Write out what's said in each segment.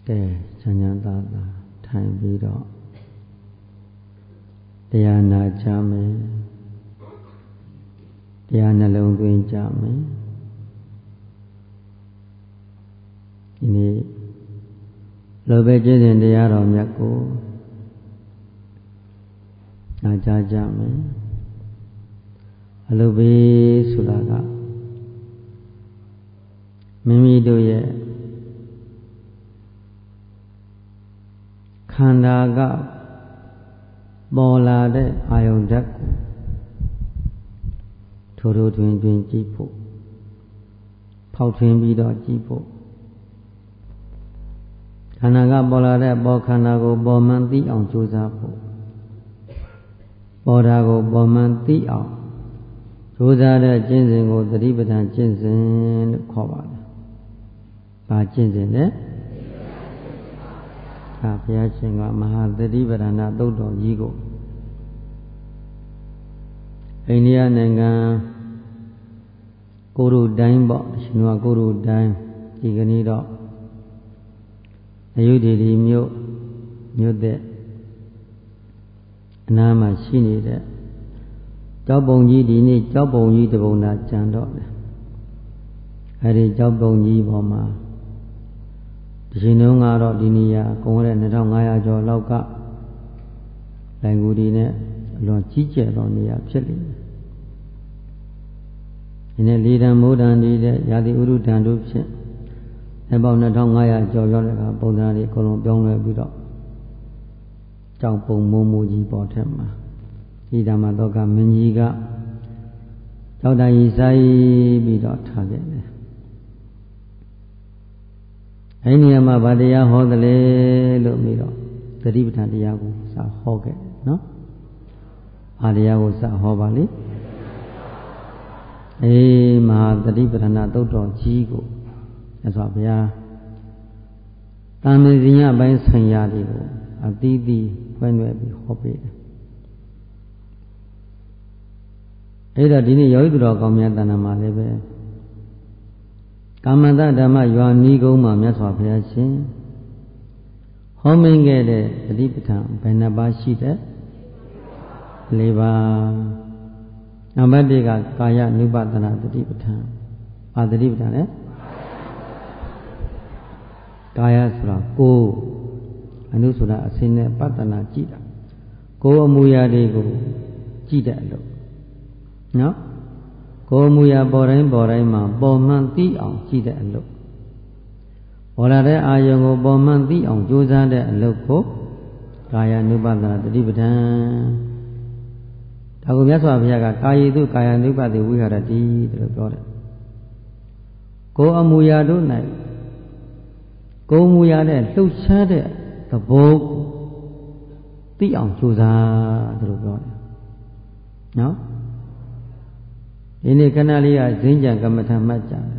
ကဲချမ်းချမ်းသာသာထိုင်ပြီးတော့တရားနာကြမယ်တရားနှလုံးသွင်းကြမယ်ဒီနေ့လောဘကျင့်စဉ်တရားတော်မြတ်ကိုနာကြားကြမယ်အလုဘေးဆိုတာကမိမိတို့ရဲ့ခန္ဓာကပေါ်လာတဲ့အာယုန်ဓာတ်ကိုထိုးထွင်းကြည့်ဖို့ဖောက်ထွင်းပြီးတော့ကြည့်ဖို့ခန္ဓာကပေါ်လာတဲ့ပေါ်ခန္ဓာကိုပေါ်မှန်သိအောင်ကြိုးစားဖို့ပေါ်တာကိုပေါ်မှန်သိအောင်ကြိုးစားတဲ့ကျင့်စဉ်ကိုသတိပဋ္ဌာန်ကျင့်စဉ်လို့ခေါ်ပါတယ်။ဘာကျင့်စဉ်လဲ။ဘုရားရှင်ကမဟာသတိပဋ္ဌာန်သုတ်တော်ကြီးကိုအိန္ဒိယနိုင်ငံကိုရုတိုင်းပေါ့ရှင်တော်ကိုရုတိုင်းဒီကနေ့တော့အယုဒ္ဓီမြို့တဲ့အနားမှာရှိနေတဲ့ကျောက်ပုံကြီးဒီနေ့ကျောက်ပုံကြီးတပုံသာကျန်တော့တယ်အဲဒီကျောက်ပုံကြီးပေါ်မှာဒီချိန်တုန်းကတော့ဒီနေရာကုန်ရတဲ့2500ကျော်လောက်ကလိုင်ကူဒီနဲ့အလွန်ကြီးကျယ်သောနေရာဖြစ်လိမ့်မယ်ဒီနေ့လေတံမိုးတံဒီတဲ့ရာသီဥတုတံတို့ဖြင့်အပေါင်း2500ကျော်ရောက်တဲ့အခါပုံစံတွေအကုန်လုံးပြောင်းလဲပြီးတော့ကျောက်ပုံမိုးကြီးပေါ်ထက်မှာဒီဓမ္မတော်ကမင်းကြီးကကျောက်တိုင်ကြီးဆိုင်ပြီးတော့ထားခဲ့တယ်အဲဒီနေရာမှာဗာတရားဟောတယ်လေလို့ပြီးတော့သတိပဋ္ဌာန်တရားကိုစဟောခဲ့နော်ဘာတရားကိုစဟောပါလိမဟာသတိပဋ္ဌာန်သုတ်တော်ကြီးကိုမြတ်စွာဘုရားတာမင်ဇညပိုင်းဆိုင်ရာတွေကိုအသီးသီးဖွင့်ရွယ်ပြီးဟောပေးတယ်အဲ့တော့ဒီနေ့ယောဂီသူတော်ကောင်းများတဏ္ဍာမှာလည်းပဲကာမတဓမ္မရွာနီးကုန်းမှာမြတ်စွာဘုရားရှင်ဟောမိန်ခဲ့တဲ့သတိပဋ္ဌာန်ဘယ်နှပါးရှိတဲ့၄ပါးနံပါတ်၁ကကာယ ानु ပဒနာသတိပဋ္ဌာန်ဘာသတိပဋ္ဌာန်လဲကာယဆိုတာကိုယ်အနုဆိုတာအစင်းနဲ့ပတ္တနာကြည့်တာကိုယ်အမူအရာတွေကိုကြည့်တဲ့အလုပ်နော်ကိုယ်အမူအရာပေါ်တိုင်းမှာပေါ်မှန်သိအောင်ကြည့်တဲ့အလုပ်ပေါ်လာတဲ့အာယုံကိုပေါ်မှန်သိအောင်ကြိုးစားတဲ့အလုပ်ကိုကာယ ानु ပဒနာသတိပဋ္ဌာန်ဒါကိုမြတ်စွာဘုရားကကာယေတုကာယ ानु ပတိဝိဟာရတိလို့ပြောတယ်ကိုယ်အမူအရာတို့၌ကိုယ်မူရတဲ့လှုပ်ရှားတဲ့သဘောသိအောင်ကြိုးစားလို့ပြောတယ်နော်ဒီနေ့ခဏလေးကဇင်းကြံကမ္မထမှတ်ကြတယ်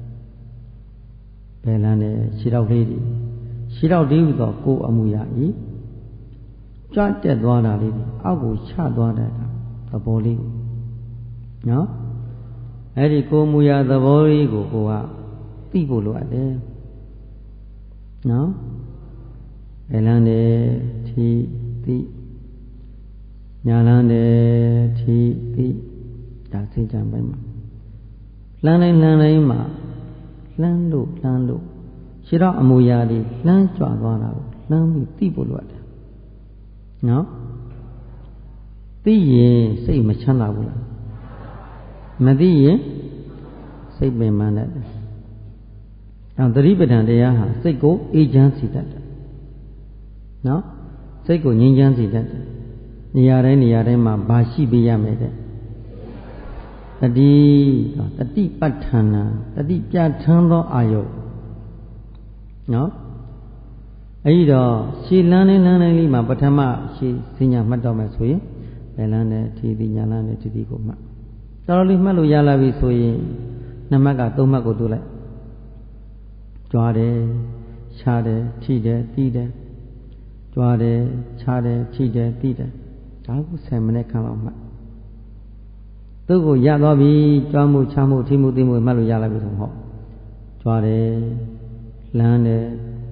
ဘယ်လန်းနဲ့ခြေထောက်လေးတွေခြေထောက်တည်းဟူသောကိုယ်အမူအရာဤကြွတက်သွားတာလေးတွေအောက်ကိုချသွားတဲ့သဘောလေးကိုနော်အဲ့ဒီကိုယ်မူအရာသဘောလေးကိုကိုကသိဖို့လိုအပ်တယ်နော်ဘယ်လန်းနဲ့ထီသိညာလန်းနဲ့ထီသိဒါသိကြပိုင်းမှာလှမ်းတိုင်းမှာလှမ်းလို့ခြေတော့အမူအရာတွေလှမ်းကြွသွားတာကိုလှမ်းပြီးသိဖို့လိုတယ်နော်သိရင်စိတ်မချမ်းသာဘူးလားမသိရင်စိတ်ပင်ပန်းတယ်အောင်သတိပဋ္ဌာန်တရားဟာစိတ်ကိုအေးချမ်းစေတတ်တယ်နော်စိတ်ကိုငြိမ်းချမ်းစေတတ်တယ်နေရာတိုင်းမှာဘာရှိပေးရမယ်တဲ့တတိပဋ္ဌာန်တတိပြဋ္ဌာန်းသောအာယုနော်အဲဒီတော့ရှည်လန်းလေးလေးမှာပထမရှည်စဉ္ညာမှတ်တော့မယ်ဆိုရင်ဘယ်လန်းနဲ့ထီတိညာလန်းနဲ့ထီတိကိုမှတ်တော်လေးမှတ်လို့ရလာပြီဆိုရင်2မှတ်က3မှတ်ကိုတူလိုက်ကြွားတယ်ခြားတယ်ထိတယ်တီးတယ်ကြွားတယ်ခြားတယ်ထိတယ်တီးတယ်ဒါကို10မိနစ်ခန့်လောက်မှတ်သူ့ကိုရသွားပြီကြွားမှုခြားမှုထိမှုသိမှုမှတ်လို့ရလာပြီဆိုတော့ကြွားတယ်လှမ်းတယ်ခြ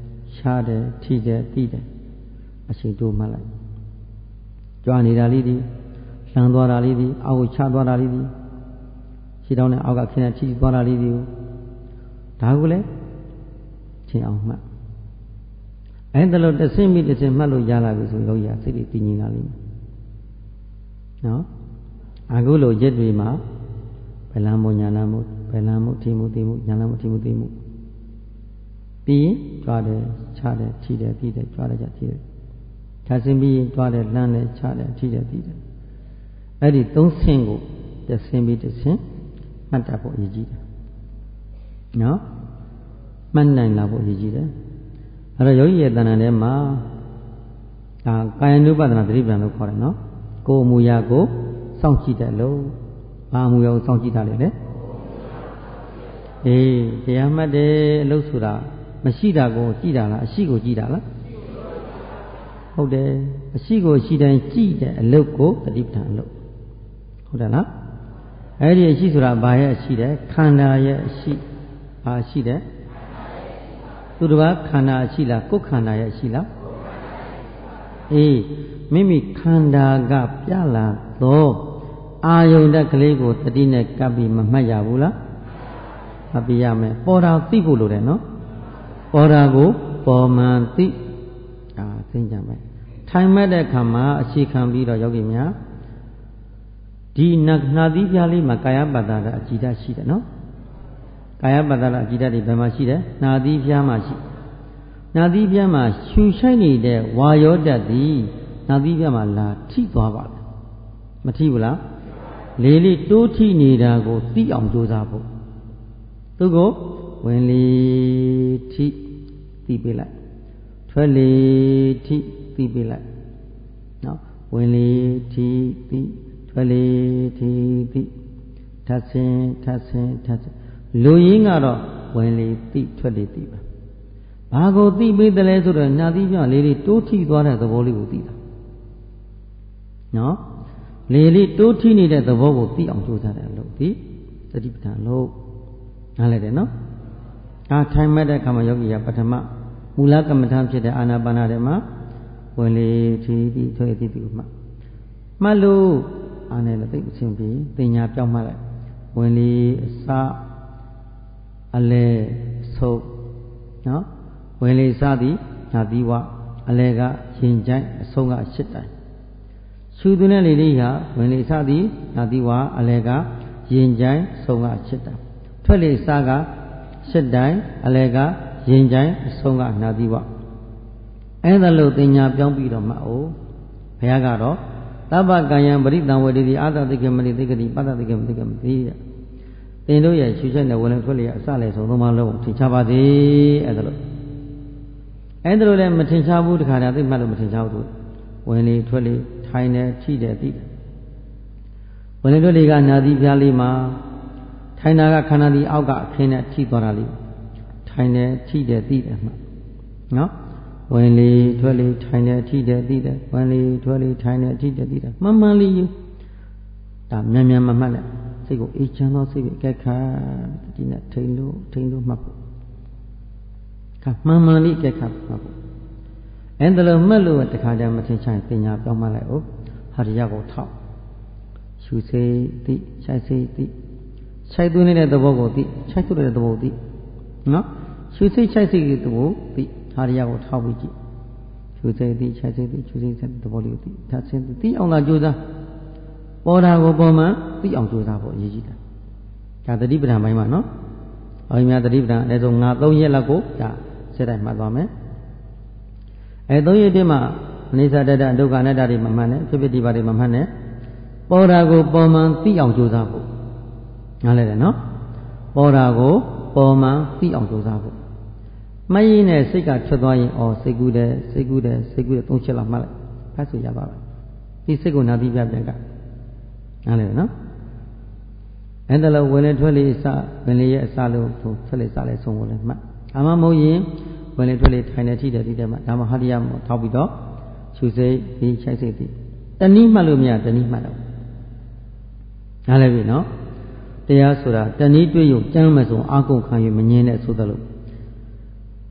တယ်ထိတယ်သိတယ်အရှိတိုးမှတ်လိုက်ကြွားနေတာလေးဒီလှမ်းသွားတာလေးဒီအောက်ကိုချသွားတာလေးဒီခြေထောက်နဲ့အောက်ကခင်းနဲ့ထိသွားတာလေးဒီဒါကိုလည်းချင်းအောင်မှတ်အဲ့ဒါလို့တစ်ဆင့်ပြီးတစ်ဆင့်မှတ်လို့ရလာပြီဆိုယောဂီစိတ်တွေတည်ငြိမ်လာလိမ့်မယ်နော်အခုလိုရက်တွေမှာဘယ်လမ်းမို့ညာလမ်းမို့ဘယ်လမ်းမို့ထိမှုသိမှုညာလမ်းမို့ထိမှုသိမှုပြီးကြွားတယ်ချတယ်ထိတယ်ပြီးတယ်ကြွားတယ်ချထိတယ်ခြားစင်းပြီးကြွားတယ်လှမ်းတယ်ချတယ်ထိတယ်ပြီးတယ်အဲ့ဒီသုံးဆင့်ကိုတစ်ဆင့်ပြီးတစ်ဆင့်မှတ်တတ်ဖို့အရေးကြီးတယ်နော်မှတ်နိုင်လာဖို့အရေးကြီးတယ်အဲ့တော့ယောဂီရဲ့တဏ္ဍာထဲမှာဒါကာယ ानु ပဒနာသတိပ္ပံလို့ခေါ်တယ်နော်ကိုယ်အမူအရာကိုစောင့်ကြည့်တယ်လို့ဘာအမူအရာကိုစောင့်ကြည့်တာလဲအေးတရားမှတ်တယ်အလုပ်ဆိုတာမရှိတာကိုကြည့်တာလားအရှိကိုကြည့်တာလားဟုတ်တယ်အရှိကိုရှိတိုင်းကြည့်တဲ့အလုပ်ကိုသတိပဋ္ဌာန်အလုပ်ဟုတ်တယ်လားအဲ့ဒီအရှိဆိုတာဘာရဲ့အရှိတယ်ခန္ဓာရဲ့အရှိဘာရှိတယ်သူတစ်ပါးခန္ဓာအရှိလားကိုယ်ခန္ဓာရဲ့အရှိလားအေးမိမိခန္ဓာကပြလာသောအာယုန်တက်ကလေးကိုတတိနဲ့ကပ်ပြီးမမှတ်ရဘူးလားမှတ်ပြရမယ်ပေါ်တာသိဖို့လိုတယ်နော်ပေါ်တာကိုပေါ်မှန်သိသိကြမယ်ထိုင်မှတ်တဲ့အခါမှာအရှိခံပြီးတော့ယောဂီများဒီနာသီးပြားလေးမှာကာယပတ္တရအကြည်ဓာတ်ရှိတယ်နော်ကာယပတ္တရအကြည်ဓာတ်တွေဘယ်မှာရှိတယ်နာသီးပြားမှာရှိနာသီးပြားမှာရှူရှိုက်နေတဲ့ဝါယောဓာတ်သည်နာသီးပြားမှာလာထိသွားပါလားမထိဘူးလားလေးလေးတိုးထိနေတာကိုသိအောင်ကြိုးစားဖို့သူကိုဝင်လေထိသိပေးလိုက်ထွက်လေထိသိပေးလိုက်နော်ဝင်လေထိသိထွက်လေထိသိထပ်ဆင်းလူရင်းကတော့ဝင်လေသိထွက်လေသိပါဘာကိုသိပေးတယ်လဲဆိုတော့ညာသီးပြလေးလေးတိုးထိသွားတဲ့သဘောလေးကိုသိတာနော်လေးလေးတိုးထိနေတဲ့သဘောကိုသိအောင်ကြိုးစားတယ်လို့ဒီသတိပဋ္ဌာန်လို့နားလည်တယ်နော်ထိုင်မှတ်တဲ့အခါမှာယောဂီကပထမမူလကမ္မဋ္ဌာန်းဖြစ်တဲ့အာနာပါနာထဲမှာဝင်လေထိပြီးထွက်ပြီးပြီးမှတ်လို့အာနဲ့လည်းသိအချင်းပြီးပညာပြောင်းမှတ်လိုက်ဝင်လေအစအလဲဆုပ်နော်ဝင်လေစသည်ညာသီးဝအလဲကရင်ကြိုက်အဆုံးကအရှစ်တိုင်ရှူသူနဲ့လေလေးဟာဝင်လေစသည်ညာသီးဝအလဲကရင်ကြိုက်ဆုံးကအရှစ်တိုင်ထွက်လေစကရှစ်တိုင်အလဲကရင်ကြိုက်အဆုံးကနာသီဝအဲ့ဒါလို့တင်ညာပြောင်းပြီးတော့မှအိုဘုရားကတော့သဗ္ဗကာယံပရိတံဝေတိအာသတိကမတိတိကတိပတ္တတိကမတိကမတိတဲ့သင်တို့ရဲ့ရှုချက်နဲ့ဝင်လေထွက်လေအစလည်းဆုံးသုံးပါလုံးထင်ရှားပါစေအဲ့ဒါလို့လည်းမထင်ရှားဘူးတခါတည်းသိမှတ်လို့မထင်ရှားဘူးဝင်လေထွက်လေထိုင်တယ်ထိတယ်သိတယ်ဝင်လေထွက်လေကနာသီးပြားလေးမှာထိုင်တာကခန္ဓာဒီအောက်ကအခင်းနဲ့ထိသွားတာလေးထိုင်တယ်ထိတယ်သိတယ်မှနော်ဝင်လေထွက်လေထိုင်တယ်ထိတယ်သိတယ်ဝင်လေထွက်လေထိုင်တယ်ထိတယ်သိတယ်မှန်မှန်လေးယူဒါမြန်မမှတ်နဲ့စိတ်ကိုအေးချမ်းသောစိတ်ပဲကဲခါဒီနဲ့ထိန်လို့မှတ်ဖို့ခါမှန်မှန်လေးကဲခါမှတ်ဖို့အဲ့ဒါလို့မှတ်လို့တခါတည်းမထင်ရှားပညာပြောင်းမှလိုက်အောင်ဟာတရားကိုထောက်ရှုစေသိခြိုက်စေသိခြိုက်သွင်းနေတဲ့သဘောကိုသိခြိုက်သွင်းတဲ့သဘောကိုသိနော်ရှုစိတ်ခြိုက်စိတ်သဘောသိဟာတရားကိုထောက်ပြီးကြည့်ရှုစိတ်သိခြိုက်စိတ်သိရှုစိတ်သဘောလေးကိုသိဒါဆင်းသိအောင်သာကြိုးစားပေါ်တာကိုပေါ်မှသိအောင်ကြိုးစားဖို့အရေးကြီးတယ်ဒါသတိပဋ္ဌာန်ပိုင်းမှာနော်အော်များသတိပဋ္ဌာန်အနည်းဆုံး3ရက်လောက်ကိုဒါစက်တိုင်းမှတ်သွားမယ်3ရက်တည်းမှာအနိစ္စတတ္တဒုက္ခအနတ္တတွေမမှတ်နဲ့ဖြစ်ဖြစ်ဒီပါတွေမမှတ်နဲ့ပေါ်တာကိုပေါ်မှသိအောင်ကြိုးစားဖို့နားလည်တယ်နော်ပေါ်တာကိုပေါ်မှသိအောင်ကြိုးစားဖို့မရင်းနဲ့စိတ်ကထွက်သွားရင်စိတ်ကူးတယ်3ချက်လောက်မှတ်လိုက်ဖတ်ဆိုရပါမယ်ဒီစိတ်ကိုနာသီးပြပြန်ကနားလည်တယ်နော်အဲ့ဒါလို့ဝင်လေထွက်လေစဝင်လေရဲ့အစလို့ထွက်လေစလေဆုံးဝင်လေမှတ်အမှမဟုတ်ရင်ဝင်လေထွက်လေထိုင်နေထိတယ်ဒီတဲ့မှာဒါမှဟာတရားမထောက်ပြီးတော့ရှုစိတ်ဒီခြိုက်စိတ်ဒီတနည်းမှတ်လို့မရတနည်းမှတ်တော့နားလည်ပြီနော်တရားဆိုတာတနည်းတွေ့ရုံကြမ်းမစုံအာကုန်ခံ၍မငင်းတဲ့ဆိုသလိုတ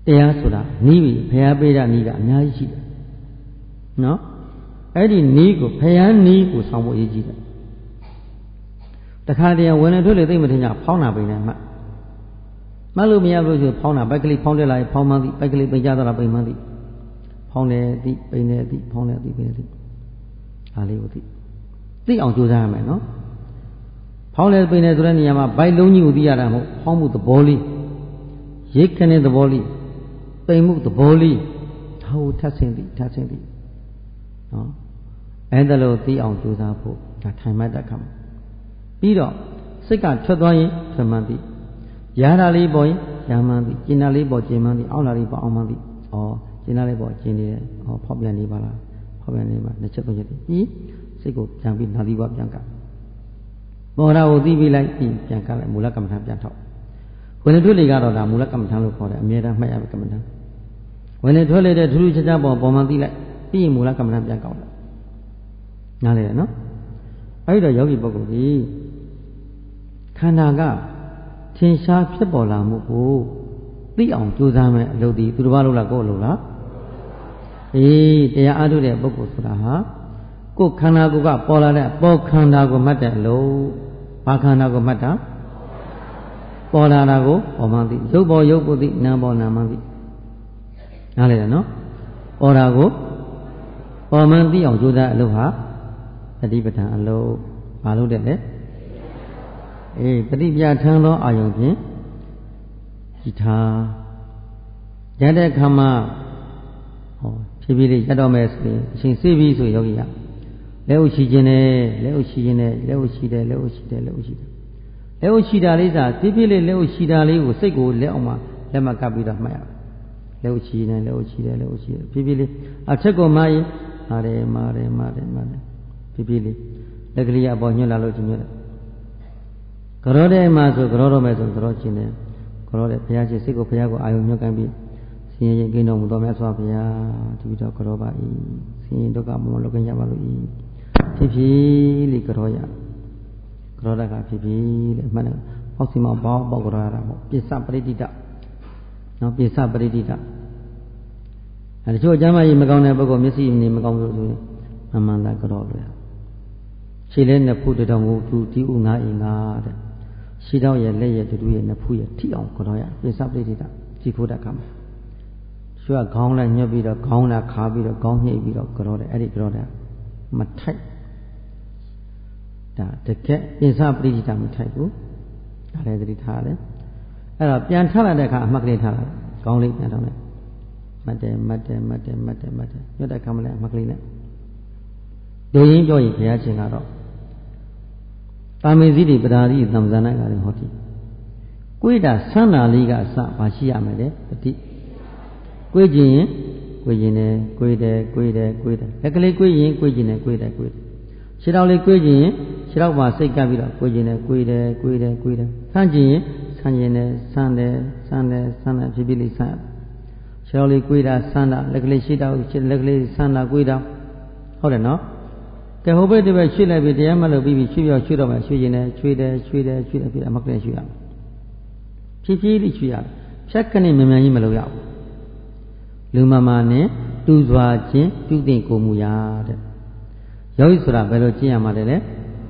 တရားဆိုတာနီးပြီဖျားပေးတာနီးကအများကြီးရှိတယ်နော်အဲ့ဒီနီးကိုဖျားနီးကိုဆောင်ဖို့အရေးကြီးတယ်တခါတည်းဝင်နေထွက်လေသိမထင်ကြဖောင်းတာပိန်နေမှမှတ်လို့မရဘူးဆိုဖောင်းတာပိုက်ကလေးဖောင်းတက်လာရင်ဖောင်းမှန်းသည်ပိုက်ကလေးပိန်ကြတော့ပိန်မှန်းသည်ဖောင်းတယ်သည်ပိန်တယ်သည်ဖောင်းတယ်သည်ပိန်တယ်သည်ဒါလေးကိုသိအောင်ကြိုးစားရမယ်နော်ဖောင်းတယ်ပိန်တယ်ဆိုတဲ့နေရာမှာဘိုက်လုံးကြီးကိုသိရတာမဟုတ်ဖောင်းမှုသဘောလေးရိတ်ခနဲ့သဘောလေးပိန်မှုသဘောလေးဒါကိုထပ်ဆင်းသည်နော်အဲ့ဒါလို့သိအောင်ကြိုးစားဖို့ဒါထိုင်မှတ်တတ်ခါမှာပြီးတော့စိတ်ကထွက်သွားရင်ထွက်မှန်းသည်ရာတာလေးပေါ်ရင်ရာမှန်းသည်ကျင်တာလေးပေါ်ကျင်မှန်းသည်အောက်လာလေးပေါ်အောင်မှန်းသည်ဩကျင်တာလေးပေါ်ကျင်နေတယ်ဩဖောက်ပြန်နေပါလားဖောက်ပြန်နေပါနှစ်ချက်သုံးချက်ပြီးစိတ်ကိုပြန်ပြီးနာသီဝပြန်ကပေါ်တာကိုသိပြီးလိုက်ပြီးပြန်ကလိုက်မူလကမ္မဋ္ဌာန်းပြန်ထောက်ဝင်လေထွက်လေကတော့ဒါမူလကမ္မဋ္ဌာန်းလို့ခေါ်တယ်အမြဲတမ်းမှတ်ရမယ်ကမ္မဋ္ဌာန်းဝင်လေထွက်လေတဲ့ထူးထူးခြားခြားပေါ်မှသိလိုက်ပြီးရင်မူလကမ္မဋ္ဌာန်းပြန်ကောက်လိုက်နားလေနော်အဲ့တော့ယောဂီပုဂ္ဂိုလ်ကြီးခန္ဓာကထင်ရှားဖြစ်ပေါ်လာမှုကိုသိအောင်ကြိုးစားမယ်အလုပ်ဒီသူတစ်ပါးလုပ်လားကိုယ်လုပ်လားတရားအားထုတ်တဲ့ပုဂ္ဂိုလ်ဆိုတာဟာကိုယ်ခန္ဓာကိုယ်ကပေါ်လာတဲ့ပေါ်ခန္ဓာကိုမှတ်တဲ့အလုပ်ဘာခန္ဓာကိုမှတ်တာပေါ်လာတာကိုပေါ်မှသိရုပ်ပေါ်ရုပ်ကိုသိနာမ်ပေါ်နာမ်မှသိနားလေနော်ပေါ်တာကိုပေါ်မှသိအောင်ကြိုးစားအလုပ်ဟာတတိပဋ္ဌာန်အလုပ်ဘာလို့တဲ့လဲတတိပြထမ်းသောအာယုံဖြင့်ကြည်ထားရတဲ့ခါမှာဖြည်းဖြည်းလေးရတော့မယ်ဆိုရင်အချိန်စေးပြီးဆိုယောဂီကလက်ဥရှိခြင်းနဲ့လက်ဥရှိခြင်းနဲ့လက်ဥရှိတယ်လက်ဥရှိတယ်လက်ဥရှိတယ်လက်ဥရှိတာလေးစားဖြည်းဖြည်းလေးလက်ဥရှိတာလေးကိုစိတ်ကိုလက်အောင်မှာလက်မကပ်ပြီးတော့မှတ်ရလက်ဥရှိတယ်လက်ဥရှိတယ်လက်ဥရှိတယ်ဖြည်းဖြည်းလေးအထက်ကိုမှရင်မာတယ်ဖြည်းဖြည်းလေးလက်ကလေးအပေါ်ညွှတ်လာလို့ညွှတ်တယ်ကြောတဲ့မှာဆိုကြောတော့မယ်ဆိုကြောချင်းတယ်ကြောတဲ့ဘုရားရှင်စိတ်ကိုဘုရားကိုအာယုံညွှတ်ကန်ပြီးဆင်းရဲကိန်းတော်မူတော်မြတ်စွာဘုရားတပည့်တော်ကြောပါ၏ဆင်းရဲဒုက္ခမမလောကရပါလို့၏ဖြစ်ဖြစ်လေးကြောရကြောတကဖြစ်ဖြစ်လေးမှတ်တယ်ပေါက်စီမဘောပေါက်ကြောရတာပေါ့ပိစပရိတိတနော်ပိစပရိတိတအဲတချို့အကျမ်းမကြီးမကောင်းတဲ့ပုဂ္ဂိုလ်မျက်စိနေမကောင်းလို့ဆိုရင်မှန်တာကြောလို့ရခြေလဲနှစ်ဖူးတောင်ကိုသူဒီဥငါအင်္ဂါတဲ့ခြေတောင်ရဲ့လက်ရဲ့တူရဲ့နှစ်ဖူးရဲ့ထိအောင်ကြောရပိစပရိတိတကြည့်ဖို့တတ်ခါမှာကျွတ်ခေါင်းလိုက်ညှက်ပြီးတော့ခေါင်းလာခါပြီးတော့ခေါင်းညှိပြီးတော့ကြောတယ်အဲ့ဒီကြောတယ်မထိုက်ဒါတကယ်ပိစပရိတိတမထိုက်ဘူးဒါလည်းသတိထားတယ်အဲ့တော့ပြန်ထလာတဲ့အခါအမှတ်ကလေးထားလိုက်ခေါင်းလေးပြန်ထောင်းလိုက်မှတ်တယ်ညွတ်တဲ့ခါမှလည်းအမှတ်ကလေးနဲ့ဒိုရင်းပြောရင်ဘုရားရှင်ကတော့တာမေဇိတိပဒါရိသံဇာနာကလည်းဟောတိကိုယ်တာဆန်းတာလေးကအစဘာရှိရမယ်လဲတတိကိုယ်ကျင်ရင်ကိုယ်ကျင်တယ်ကိုယ်တယ်လက်ကလေးကိုယ်ရင်ကိုယ်ကျင်တယ်ကိုယ်တယ်ခြေတော်လေးကိုယ်ကျင်ရင်ခြေတော်မှာစိတ်ကပ်ပြီးတော့ကိုယ်ကျင်တယ်ကိုယ်တယ်ဆန်းကျင်ရင်ဆန်းကျင်တယ်ဆန်းတယ်ဖြည်းဖြည်းလေးဆန်းခြေတော်လေးကိုယ်တာဆန်းတာလက်ကလေးရှိတော်လက်ကလေးဆန်းတာကိုယ်တာဟုတ်တယ်နော်ကဲဟိုဘက်ဒီဘက်ရွှေ့လိုက်ပြီးတရားမလို့ပြီးရွှေ့တော့မယ်ရွှေ့ရင်လည်းရွှေ့တယ်ပြီးအမကလေးရွှေ့ရမယ်ဖြည်းဖြည်းလေးရွှေ့ရတယ်ဖြတ်ခနဲ့မြန်မြန်ကြီးမလုပ်ရဘူးလူမမာနဲ့တူစွာချင်းပြုသိကိုမူရတဲ့ယောဂီဆိုတာဘယ်လိုကျင့်ရမှာလဲ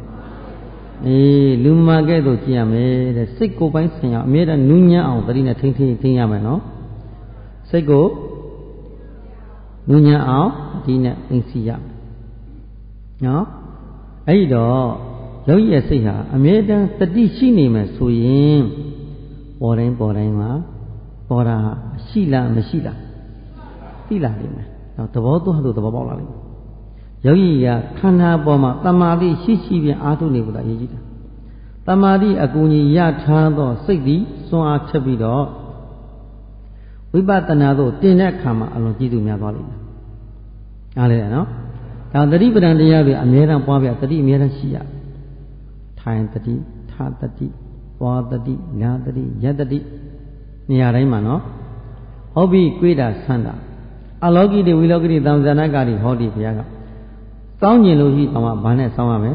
လူမမာကဲ့သို့ကျင့်ရမယ်တဲ့စိတ်ကိုယ်ပိုင်းဆင်ရအမြဲတမ်းနူးညံ့အောင်သတိနဲ့ထိန်းရမယ်နော်စိတ်ကိုနူးညံ့အောင်ဒီနဲ့သိသိရနော်အဲ့တော့ယောဂီရဲ့စိတ်ဟာအမြဲတမ်းတတိရှိနေမယ်ဆိုရင်ပေါ်တိုင်းမှာပေါ်တာရှိလားမရှိလားသိလာလိမ့်မယ်တော့သဘောသွင်းလို့သဘောပေါက်လာလိမ့်မယ်ယောဂီကခန္ဓာပေါ်မှာတမာတိရှိပြန်အားထုတ်နေဖို့အရေးကြီးတယ်တမာတိအကူအညီရထားသောစိတ်သည်စွမ်းအားချက်ပြီးတော့ဝိပဿနာသို့တင်တဲ့အခါမှာအလွန်ကြည့်သူများသွားလိမ့်မယ်အားလည်းနော်ဒါတတိပဒံတရားတွေအမြဲတမ်းပွားပြတတိအမြဲတမ်းရှိရထိုင်တတိထားတတိပွားတတိညာတတိယတတိနေရာတိုင်းမှာနော်ဟုတ်ပြီကိုယ်တာဆန်းတာအလောကိတိဝိလောကိတိသံဇာနာကာတိဟောတိဘုရားကစောင်းကျင်လို့ရှိအောင်ဘာနဲ့စောင်းရမလဲ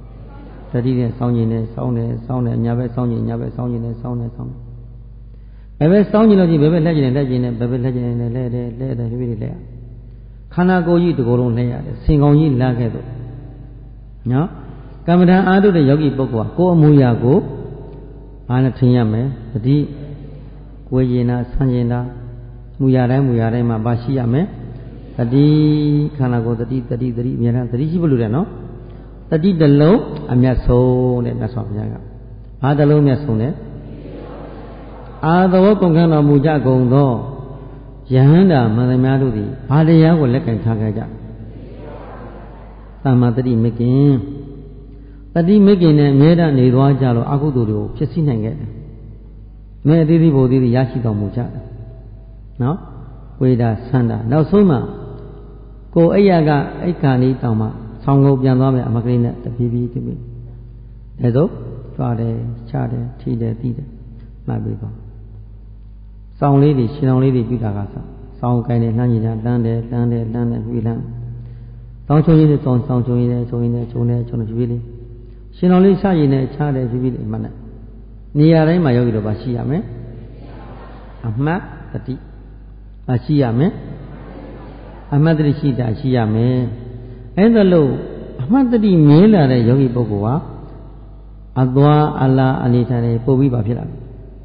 တတိနဲ့စောင်းကျင်နဲ့စောင်းတယ်ညာဘက်စောင်းကျင်ညာဘက်စောင်းကျင်နဲ့စောင်းတယ်ဘယ်စောင်းကြည့်လို့ကြည့်ဘယ်လက်ကျင်လက်ကျင်နဲ့ဘယ်လက်ကျင်နဲ့လဲတယ်ဖြည်းဖြည်းလဲခန္ဓာကိုယ်ကြီးတစ်ကိုယ်လုံးလဲရတယ်ဆင်ကောင်ကြီးလာခဲ့တော့နော်ကမ္မဋ္ဌာန်းအားထုတ်တဲ့ယောဂီပုဂ္ဂိုလ်ကကိုယ်အမူအရာကိုအားနဲ့ထင်ရမယ်တတိကိုယ်ရင်နာဆန်းရင်နာမူရတိုင်းမှာပါရှိရမယ်တတိခန္ဓာကိုယ်တတိအများနဲ့တတိရှိဖို့လိုတယ်နော်တတိတစ်လုံးအမျက်ဆုံးတဲ့မြတ်စွာဘုရားကဘာတစ်လုံးမြတ်ဆုံးလဲအာသဝကုန်ကံတော်မူကြကုန်သောယဟန္တာမန္တများတို့သည်ဘာတရားကိုလက်ကင်ထားကြကြသမ္မာတတိမကင်တတိမကင်နဲ့အမြဲတမ်းနေသွားကြလို့အကုသိုလ်တွေကိုဖြစ်စီနိုင်ခဲ့တယ်။မဲအသီးသီးဘုံသီးရရှိတော်မူကြတယ်။နော်ဝေဒဆန္ဒနောက်ဆုံးမှကိုအိယာကအိက္ခာနီးတောင်မှဆောင်းကုန်ပြန်သွားမယ်အမကလေးနဲ့တပြေးပြေးဒါဆိုကြွားတယ်ချတယ်ထိတယ်တီးတယ်မှတ်ပြီးပါဆောင်းလေးတွေရှင်အောင်လေးတွေပြုတာကဆောင်းကိုင်းတယ်လှမ်းကြည့်တာလှမ်းတယ်ပြီးလှမ်းတောင်းချုံရင်းနဲ့တောင်းချုံရင်းနဲ့ချုံဖြည်းဖြည်းလေးရှင်တော်လေးချရည်နဲ့ချတယ်ဖြည်းဖြည်းလေးမှတ်နဲ့နေရာတိုင်းမှာယောဂီတော်ပါရှိရမယ်အမှတ်တတိပါရှိရမယ်အမှတ်တတိရှိတာရှိရမယ်အဲ့ဒါလို့အမှတ်တတိမြင်လာတဲ့ယောဂီပုဂ္ဂိုလ်ဟာအသွားအလာအနေထားနဲ့ပို့ပြီးပါဖြစ်လာတယ်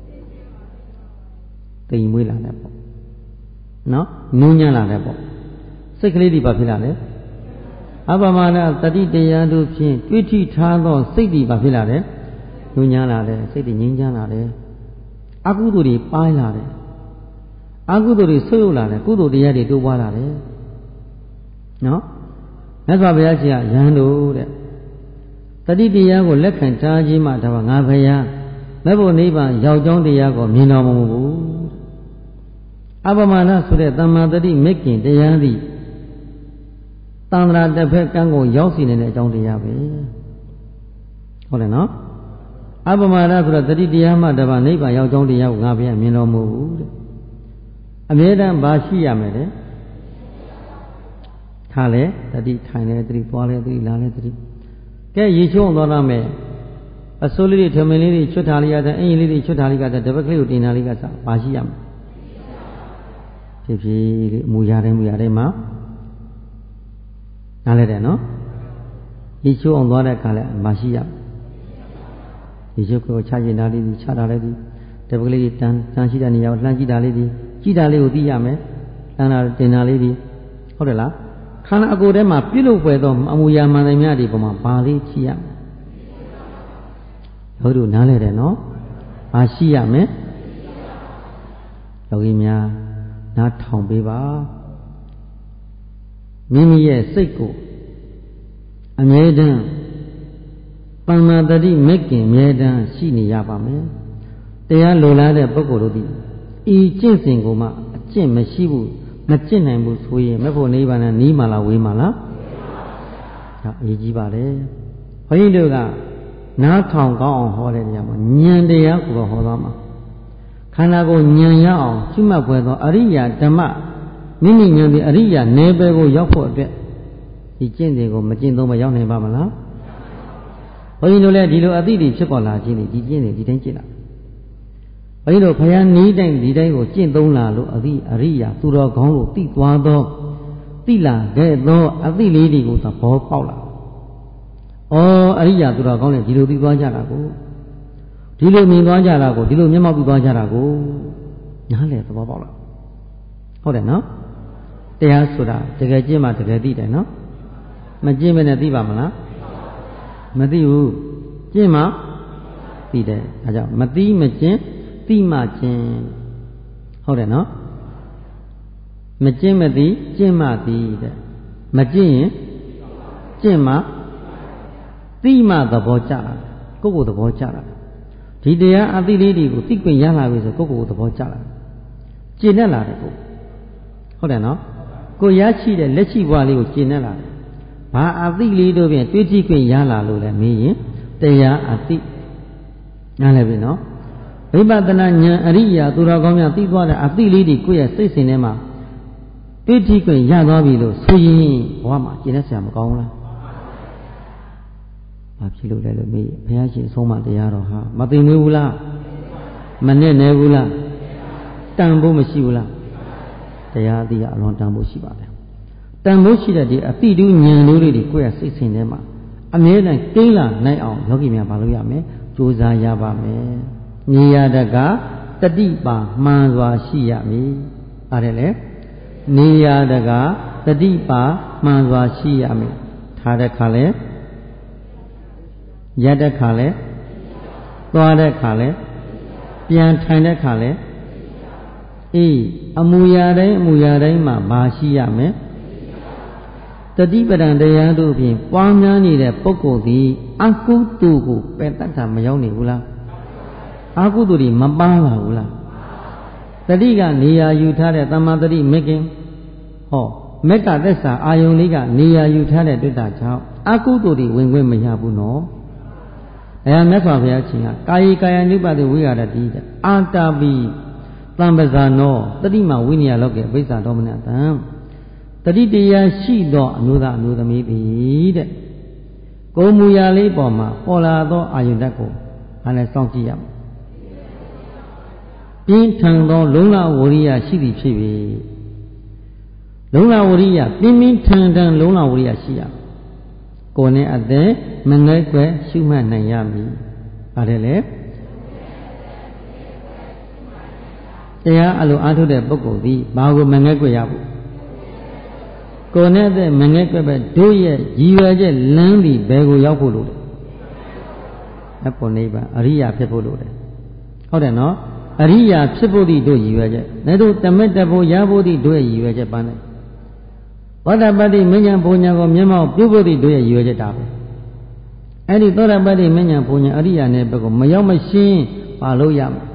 တိမ်မွေးလာတယ်ပေါ့နော်နူးညံ့လာတယ်ပေါ့စိတ်ကလေးတွေပါဖြစ်လာတယ်အပမာဒတတိတရားတို့ဖြင့်တွေ့ထိထားသောစိတ်တွေပါဖြစ်လာတယ်နူးညံ့လာတယ်စိတ်တွေငြိမ်းချမ်းလာတယ်အကုသိုလ်တွေပိုင်းလာတယ်အကုသိုလ်တွေဆွေးယုတ်လာတယ်ကုသိုလ်တရားတွေတိုးပွားလာတယ်နော်မြတ်စွာဘုရားရှင်ကယဟန်တို့တဲ့တတိတရားကိုလက်ခံထားခြင်းမှဒါကငါဘုရားမဲ့ဖို့နိဗ္ဗာန်ရောက်ကြောင်းတရားကိုမြင်တော်မမူဘူးအပမနာဆိုတဲ့သမ္မာတတိမက္ကင်တရားသည်တန္တရာတစ်ဖက်ကံကိုရောက်စီနေတဲ့အကြောင်းတရားပဲဟုတ်တယ်နော်အပမနာဆိုတဲ့တတိတရားမှတပါနိဗ္ဗာန်ရောက်ကြောင်းတရားကိုငါဘုရားမြင်တော်မူဘူးတဲ့အမြဲတမ်းဘာရှိရမယ်လဲထားလေတတိထိုင်လေတတိသွားလေတတိလာလေတတိကဲရေချုံသွားရမယ်အစိုးလေးတွေထမင်းလေးတွေချွတ်ထားလိုက်ရတဲ့အင်ကြီးလေးတွေချွတ်ထားလိုက်ရတဲ့တပတ်ကလေးကိုတင်ထားလိုက်ကစားဘာရှိရမလဲဖြစ်ဖြစ်လေးအမူအရာတိုင်းမှာနားလဲတယ်နော်ရေချုံအောင်သွားတဲ့အခါလဲဘာရှိရရေချုံကိုချရင်သားလေးချထားလိုက်သည်တပတ်ကလေးတန်းရှိတဲ့နေရာကိုလှမ်းကြည့်တာလေးသည်ကြည့်တာလေးကိုသိရမယ်လှမ်းတာတင်တာလေးသည်ဟုတ်တယ်လားခန္ဓာအကိုယ်ထဲမှာပြုလုပ်ဖွယ်သောအမူအရာမှန်တယ်များဒီပုံမှာဘာလေးရှိရမလဲတို့နားလဲတယ်နော်ဘာရှိရမလဲယောဂီများနားထောင်ပေးပါမိမိရဲ့စိတ်ကိုအမြဲတမ်းပဏ္ဏတတိမက္ကင်အမြဲတမ်းရှိနေရပါမယ်တရားလိုလားတဲ့ပုဂ္ဂိုလ်တို့သည်ဤကျင့်စဉ်ကိုမှအကျင့်မရှိဘူးမကျင့်နိုင်ဘူးဆိုရင်မဲ့ဖို့နိဗ္ဗာန်နီးမှလားဝေးမှလားဒါအရေးကြီးပါလေဘုန်းကြီးတို့ကနားထောင်ကောင်းအောင်ဟောတဲ့နေရာမှာဉာဏ်တရားကိုတော့ဟောသွားမှာခန္ဓာကိုယ်ဉာဏ်ရအောင်ရှုမှတ်ဖွယ်သောအရိယာဓမ္မမိမိဉာဏ်ဒီအရိယာနယ်ပယ်ကိုရောက်ဖို့အတွက်ဒီကျင့်စဉ်ကိုမကျင့်သုံးမရောက်နိုင်ပါမလားဘုန်းကြီးတို့လည်းဒီလိုအသိတွေဖြစ်ပေါ်လာခြင်းဒီကျင့်စဉ်ဒီတိုင်းကျင့်လာဘုန်းကြီးတို့ဘုရားနီးတိုင်းဒီတိုင်းကိုကျင့်သုံးလာလို့အရိယာသူတော်ကောင်းလို့သိသွားသောသိလာခဲ့သောအသိလေးတွေကိုသဘောပေါက်လာဩအရိယာသူတော်ကောင်းလည်းဒီလိုသိသွားကြတာကိုဒီလိုမြင်သွားကြတာကိုဒီလိုမျက်မှောက်ပြုသွားကြတာကိုနားလည်သဘောပေါက်လာဟုတ်တယ်နော်တရားဆိုတာတကယ်ကျင့်မှတကယ်သိတယ်နော်မကျင့်မနဲ့သိပါမလားမသိဘူးကျင့်မှသိတယ်ဒါကြောင့်မသိမကျင့်သိမှကျင့်ဟုတ်တယ်နော်မကျင့်မသိကျင့်မှသိတဲ့မကျင့်ရင်ကျင့်မှသိမှသဘောကျလာကိုယ့်ကိုယ်သဘောကျလာဒီတရားအသိလေးတွေကိုသိခွင့်ရလာပြီဆိုကိုယ့်ကိုယ်သဘောကျလာကျင့်တတ်လာတယ်ကိုဟုတ်တယ်နော်ကိုရရှိတဲ့လက်ရှိဘဝလေးကိုကျင့်တတ်လာတယ်ဘာအသိလေးတို့ဖြင့်တွေးကြည့်ခွင့်ရလာလို့လဲမေးရင်တရားအသိနားလည်ပြီနော်ဝိပဿနာဉာဏ်အရိယာသူတော်ကောင်းများသိသွားတဲ့အသိလေးတွေကိုယ့်ရဲ့စိတ်စဉ်ထဲမှာတွေးကြည့်ခွင့်ရသွားပြီလို့ဆိုရင်ဘဝမှာကျင့်တတ်ဆရာမကောင်းဘူးလားဘာဖြစ်လို့လဲလို့မေးဘုရားရှင်ဆုံးမတရားတော်ဟာမသိမွေးဘူးလားမနဲ့နေဘူးလားတန်ဖို့မရှိဘူးလားတရားအသိကအလွန်တန်ဖို့ရှိပါတယ်တန်ဖို့ရှိတဲ့ဒီအတိတူဉာဏ်လေးတွေကိုယ့်ရဲ့စိတ်ဆင်ထဲမှာအမြဲတမ်းကိန်းလာနိုင်အောင်ယောဂီများမလုပ်ရမယ်ကြိုးစားရပါမယ်နေရတကတတိပါမှန်စွာရှိရမည်ပါတယ်လေနေရတကတတိပါမှန်စွာရှိရမည်ထားတဲ့ခါလဲရက်တဲ့ခါလဲသွားတဲ့ခါလဲပြန်ထိုင်တဲ့ခါလဲအေးအမူအရာတိုင်းမှာဘာရှိရမယ်တတိပဒံတရားတို့ဖြင့်ပွားများနေတဲ့ပုဂ္ဂိုလ်သည်အကုသိုလ်ကိုပယ်တတ်တာမရောက်နေဘူးလားအကုသိုလ်တွေမပန်းလာဘူးလားတတိကနေရာယူထားတဲ့သမ္မာတတိမက္ခင်ဟောမေတ္တာသက်စာအာယုန်လေးကနေရာယူထားတဲ့တွေ့တာကြောင့်အကုသိုလ်တွေဝင်ခွင့်မရဘူးနော်မြတ်စွာဘုရားရှင်ကကာယကာယ ानु ပတိဝိဟာရတိအာတာပိသံပဇာနောတတိမဝိနည်းလောကေဝိဇ္ဇာဒေါမနတံတတိတရားရှိသောအမျိုးသားအမျိုးသမီးသည်တဲ့ကိုယ်မူရာလေးပေါ်မှာပေါ်လာသောအာယုန်ဓာတ်ကိုအားလည်းစောင့်ကြည့်ရမယ်ပြင်းထန်သောလုံလဝရိယရှိသည်ဖြစ်၍လုံလဝရိယပြင်းပြင်းထန်ထန်လုံလဝရိယရှိရမယ်ကိုယ်နဲ့အသက်မငဲ့ကွယ်ရှုမှတ်နိုင်ရမည်ပါတယ်လေတရားအလိုအားထုတ်တဲ့ပုဂ္ဂိုလ်သည်ဘာကိုမငဲ့ကွယ်ရဘူးကိုယ်နဲ့အသက်မငဲ့ကွယ်ပဲတို့ရဲ့ရည်ရွယ်ချက်လမ်းသည်ဘယ်ကိုရောက်ဖို့လို့လဲအဖို့နိဗ္ဗာန်အရိယာဖြစ်ဖို့လို့လဲဟုတ်တယ်နော်အရိယာဖြစ်ဖို့သည်တို့ရည်ရွယ်ချက်နဲ့တို့တမက်တဖို့ရဖို့သည်တို့ရဲ့ရည်ရွယ်ချက်ပန်းတယ်သောတာပတ္တိမဉ္ဇဉ်ဘုံညာကိုမျက်မှောက်ပြုဖို့သည်တို့ရဲ့ရည်ရွယ်ချက်တာပဲအဲ့ဒီသောတာပတ္တိမဉ္ဇဉ်ဘုံညာအရိယာနဲ့ဘက်ကိုမရောက်မရှင်းပါလို့ရမယ်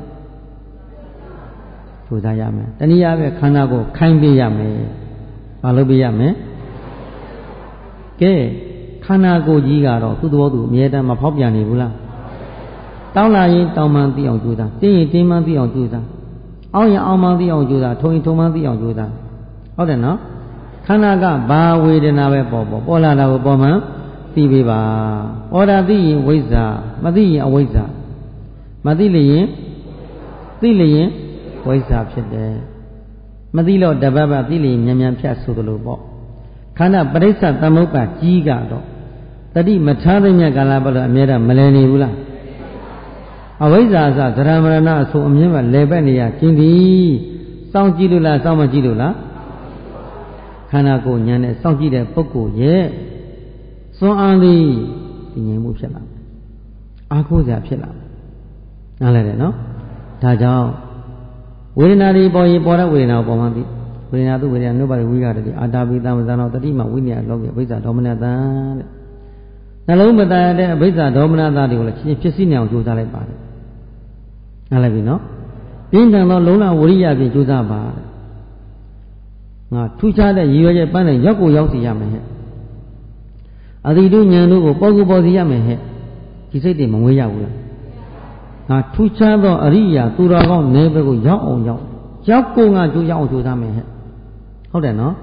ကြိုးစားရမယ်တနည်းအားဖြင့်ခန္ဓာကိုခိုင်းပေးရမယ်ပါလို့ပေးရမယ်ကဲခန္ဓာကိုယ်ကြီးကတော့သူ့သဘောသူအမြဲတမ်းမဖောက်ပြန်နေဘူးလားတောင်းလာရင်တောင်းမှန်သိအောင်ကြိုးစားတင်းရင်တင်းမှန်သိအောင်ကြိုးစားအောင်းရင်အောင်းမှန်သိအောင်ကြိုးစားထုံရင်ထုံမှန်သိအောင်ကြိုးစားဟုတ်တယ်နော်ခန္ဓာကဘာဝေဒနာပဲပေါ်လာတာကိုပေါ်မှန်သိပေးပါပေါ်တာသိရင်ဝိဇ္ဇာမသိရင်အဝိဇ္ဇာမသိလျင်သိလျင်ဝိဇ္ဇာဖြစ်တယ်မသိလို့တပတ်ပတ်သိလျင်မြန်မြန်ဖြတ်ဆိုသလိုပေါ့ခန္ဓာပရိစ္ဆသမုပ္ပါကြီးကတော့တတိမထားတဲ့မြတ်ကာလဘလို့အမြဲတမ်းမလည်နေဘူးလားအဝိဇ္ဇာအစသရမရဏအဆိုအမြဲမှလဲပတ်နေရကျင်းသည်စောင့်ကြည့်လို့လားစောင့်မကြည့်လို့လားခန္ဓာကိုယ်ဉာဏ်နဲ့စောင့်ကြည့်တဲ့ပုဂ္ဂိုလ်ရဲ့စွမ်းအားသည်တည်ငြိမ်မှုဖြစ်လာတယ်အားကိုးစရာဖြစ်လာတယ်နားလည်တယ်နော်ဒါကြောင့်ဝေဒနာတွေပေါ်ရင်ပေါ်တဲ့ဝေဒနာကိုပေါ်မှသိဝေဒနာသူဝေဒနာနုပါတိဝိဟာရတိအာတာပိသံဇာနောတတိမဝိနည်းလောကေဝိဇ္ဇာဒေါမနတံတဲ့နှလုံးမသားတဲ့အဘိဇ္ဇာဒေါမနတတွေကိုလည်းဖြစ်စီနေအောင်ကြိုးစားလိုက်ပါတယ်နားလည်ပြီနော်ပြင်းထန်သောလုံလဝရိယဖြင့်ကြိုးစားပါငါထူးခြားတဲ့ရည်ရွယ်ချက်ပန်းနဲ့ရောက်ကိုရောက်စီရမယ်ဟဲ့အတိတုဉာဏ်တို့ကိုပေါ်ကိုပေါ်စီရမယ်ဟဲ့ဒီစိတ်တွေမငွေရဘူးလားငါထူးခြားသောအရိယာသူတော်ကောင်းနေဘက်ကိုရောက်အောင်ရောက်ကိုငါကြိုးရောက်အောင်ကြိုးစားမယ်ဟဲ့ဟုတ်တယ်နော်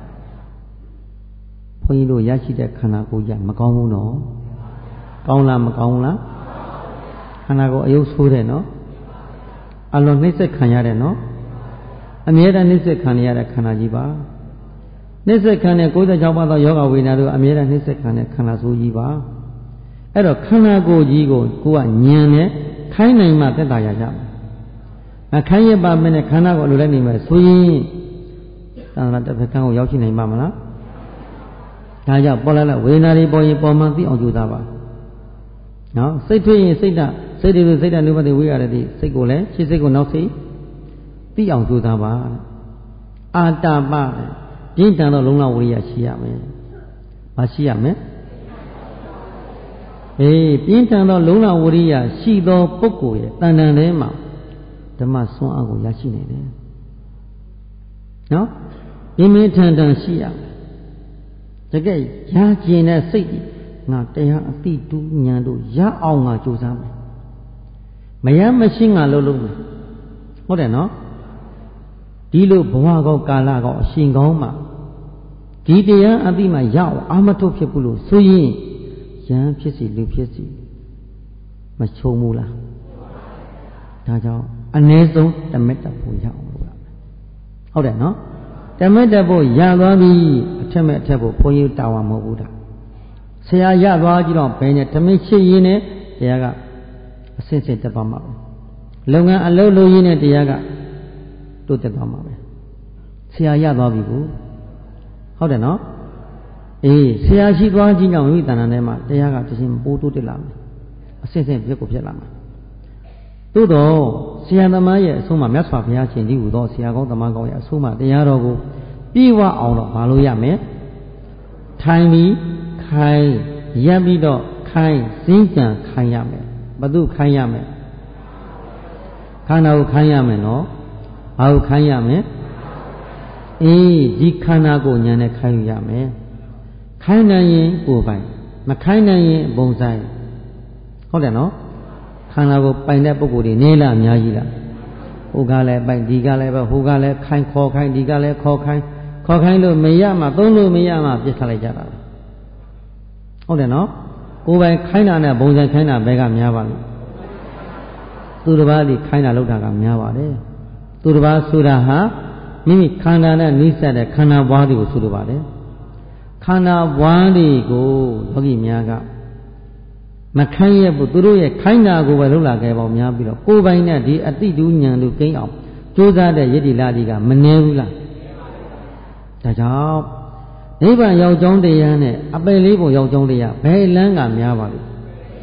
ဘုန်းကြီးတို့ရရှိတဲ့ခန္ဓာကိုယ်ကြီးမကောင်းဘူးနော်ကောင်းလားမကောင်းလားခန္ဓာကိုယ်အယုတ်ဆိုးတယ်နော်အလွန်နှိမ့်ဆက်ခံရတယ်နော်အမြဲတမ်းနှိမ့်ဆက်ခံရတဲ့ခန္ဓာကြီးပါနှိမ့်ဆက်ခံတဲ့96ပါးသောယောဂဝေဒနာတို့အမြဲတမ်းနှိမ့်ဆက်ခံတဲ့ခန္ဓာဆိုးကြီးပါအဲ့တော့ခန္ဓာကိုယ်ကြီးကိုကဉာဏ်နဲ့ခိုင်းနိုင်မှသက်သာရကြမယ်အခိုင်းရပါမနဲ့ခန္ဓာကိုအလိုလိုက်နေမယ်ဆိုရင်သံဃာတစ်ဖက်ကကိုရောက်ရှိနိုင်ပါမလားဒါကြောင့်ပေါ်လာဝေဒနာတွေပေါ်ရင်ပေါ်မှသိအောင်ကြိုးစားပါနော်စိတ်ထွေးရင်စိတ်တွေစိတ်ဓာတ်နုပတိဝိရတိစိတ်ကိုလည်းရှေ့စိတ်ကိုနောက်စိတ်သိအောင်ကြိုးစားပါအာတာပပြင်းထန်သောလုံလဝရိယရှိရမယ်။ဘာရှိရမလဲ။ပြင်းထန်သောလုံလဝရိယရှိသောပုဂ္ဂိုလ်ရဲ့တန်တန်ထဲမှာဓမ္မဆွမ်းအားကိုရရှိနေတယ်။နော်။ပြင်းပြင်းထန်ထန်ရှိရမယ်။တကယ်ရကျင်တဲ့စိတ်ငါတရားအတိတူးဉာဏ်တို့ရအောင်ငါကြိုးစားမယ်။မရမရှိငါလုံးမယ်။ဟုတ်တယ်နော်။ဒီလိုဘဝကောကာလကောအရှင်ကောင်းမှာဒီတရားအတိမှရအောင်အာမထုတ်ဖြစ်ဘူးလို့ဆိုရင်ရဟန်းဖြစ်စီလူဖြစ်စီမချုံဘူးလားဒါကြောင့်အ ਨੇ ဆုံးတမက်တဖို့ရအောင်ဟုတ်တယ်နော်တမက်တက်ဖို့ရသွားပြီအထက်မဲ့အထက်ဖို့ဘုန်းကြီးတာဝန်မဟုတ်ဘူးဒါဆရာရသွားကြည့်တော့ဘယ်နဲ့တမက်ရှိရင်းနဲ့တရားကအစစ်စစ်တက်သွားမှာပဲလုပ်ငန်းအလုပ်လုပ်ရင်းနဲ့တရားကတိုးတက်သွားမှာပဲဆရာရသွားပြီကိုဟုတ်တယ်နော်အေးဆရာရှိသွားခြင်းကြောင့်မိမိတဏ္ဍာထဲမှာတရားကတခြင်းပိုးတိုးတက်လာမယ်အစစ်စစ်ဖြစ်ကိုဖြစ်လာမှာသို့တော့ဆရာသမားရဲ့အဆုံးအမမြတ်စွာဘုရားရှင်ဒီဟူသောဆရာကောင်းသမားကောင်းရဲ့အဆုံးအမတရားတော်ကိုပြေဝအောင်တော့မလုပ်ရမယ်ထိုင်ပြီးခိုင်းရပ်ပြီးတော့ခိုင်းစည်းကြံခိုင်းရမယ်ဘသူခိုင်းရမယ်ခန္ဓာကိုခိုင်းရမယ်နော်ဘာကိုခိုင်းရမယ်အေးဒီခန္ဓာကိုဉာဏ်နဲ့ခိုင်းရမယ်ခိုင်းနိုင်ရင်ကိုယ်ပိုင်မခိုင်းနိုင်ရင်ဘုံဆိုင်ဟုတ်တယ်နော်ခန္ဓာကိုပိုင်တဲ့ပုဂ္ဂိုလ်တွေနေလားအများကြီးလားဟိုကလည်းပိုင်ဒီကလည်းပဲဟိုကလည်းခိုင်းခေါ်ခိုင်းဒီကလည်းခေါ်ခိုင်းလို့မရမှသုံးလို့မရမှပြစ်ခတ်လိုက်ကြတာဟုတ်တယ်နော်ကိုယ်ပိုင်ခိုင်းတာနဲ့ဘုံဆိုင်ခိုင်းတာဘဲကများပါလိမ့်သူတစ်ပါးဒီခိုင်းတာလောက်တာကများပါတယ်သူတစ်ပါးဆိုတာဟာမိမိခန္ဓာနဲ့နှိစက်တဲ့ခန္ဓာဘွားတွေကိုဆိုလိုပါတယ်ခန္ဓာဘွားတွေကိုယောဂီများကမခိုင်းရဘူးသူတို့ရဲ့ခိုင်းတာကိုပဲလှုပ်လာခဲ့ပေါ့များပြီးတော့ကိုယ်ပိုင်နဲ့ဒီအတိတူဉာဏ်တို့ကိန်းအောင်ကြိုးစားတဲ့ယတ္တိလာကြီးကမနှဲဘူးလားဒါကြောင့်နိဗ္ဗာန်ရောက်ကြောင်းတရားနဲ့အပယ်လေးပုံရောက်ကြောင်းတရားဘယ်လမ်းကများပါလိမ့်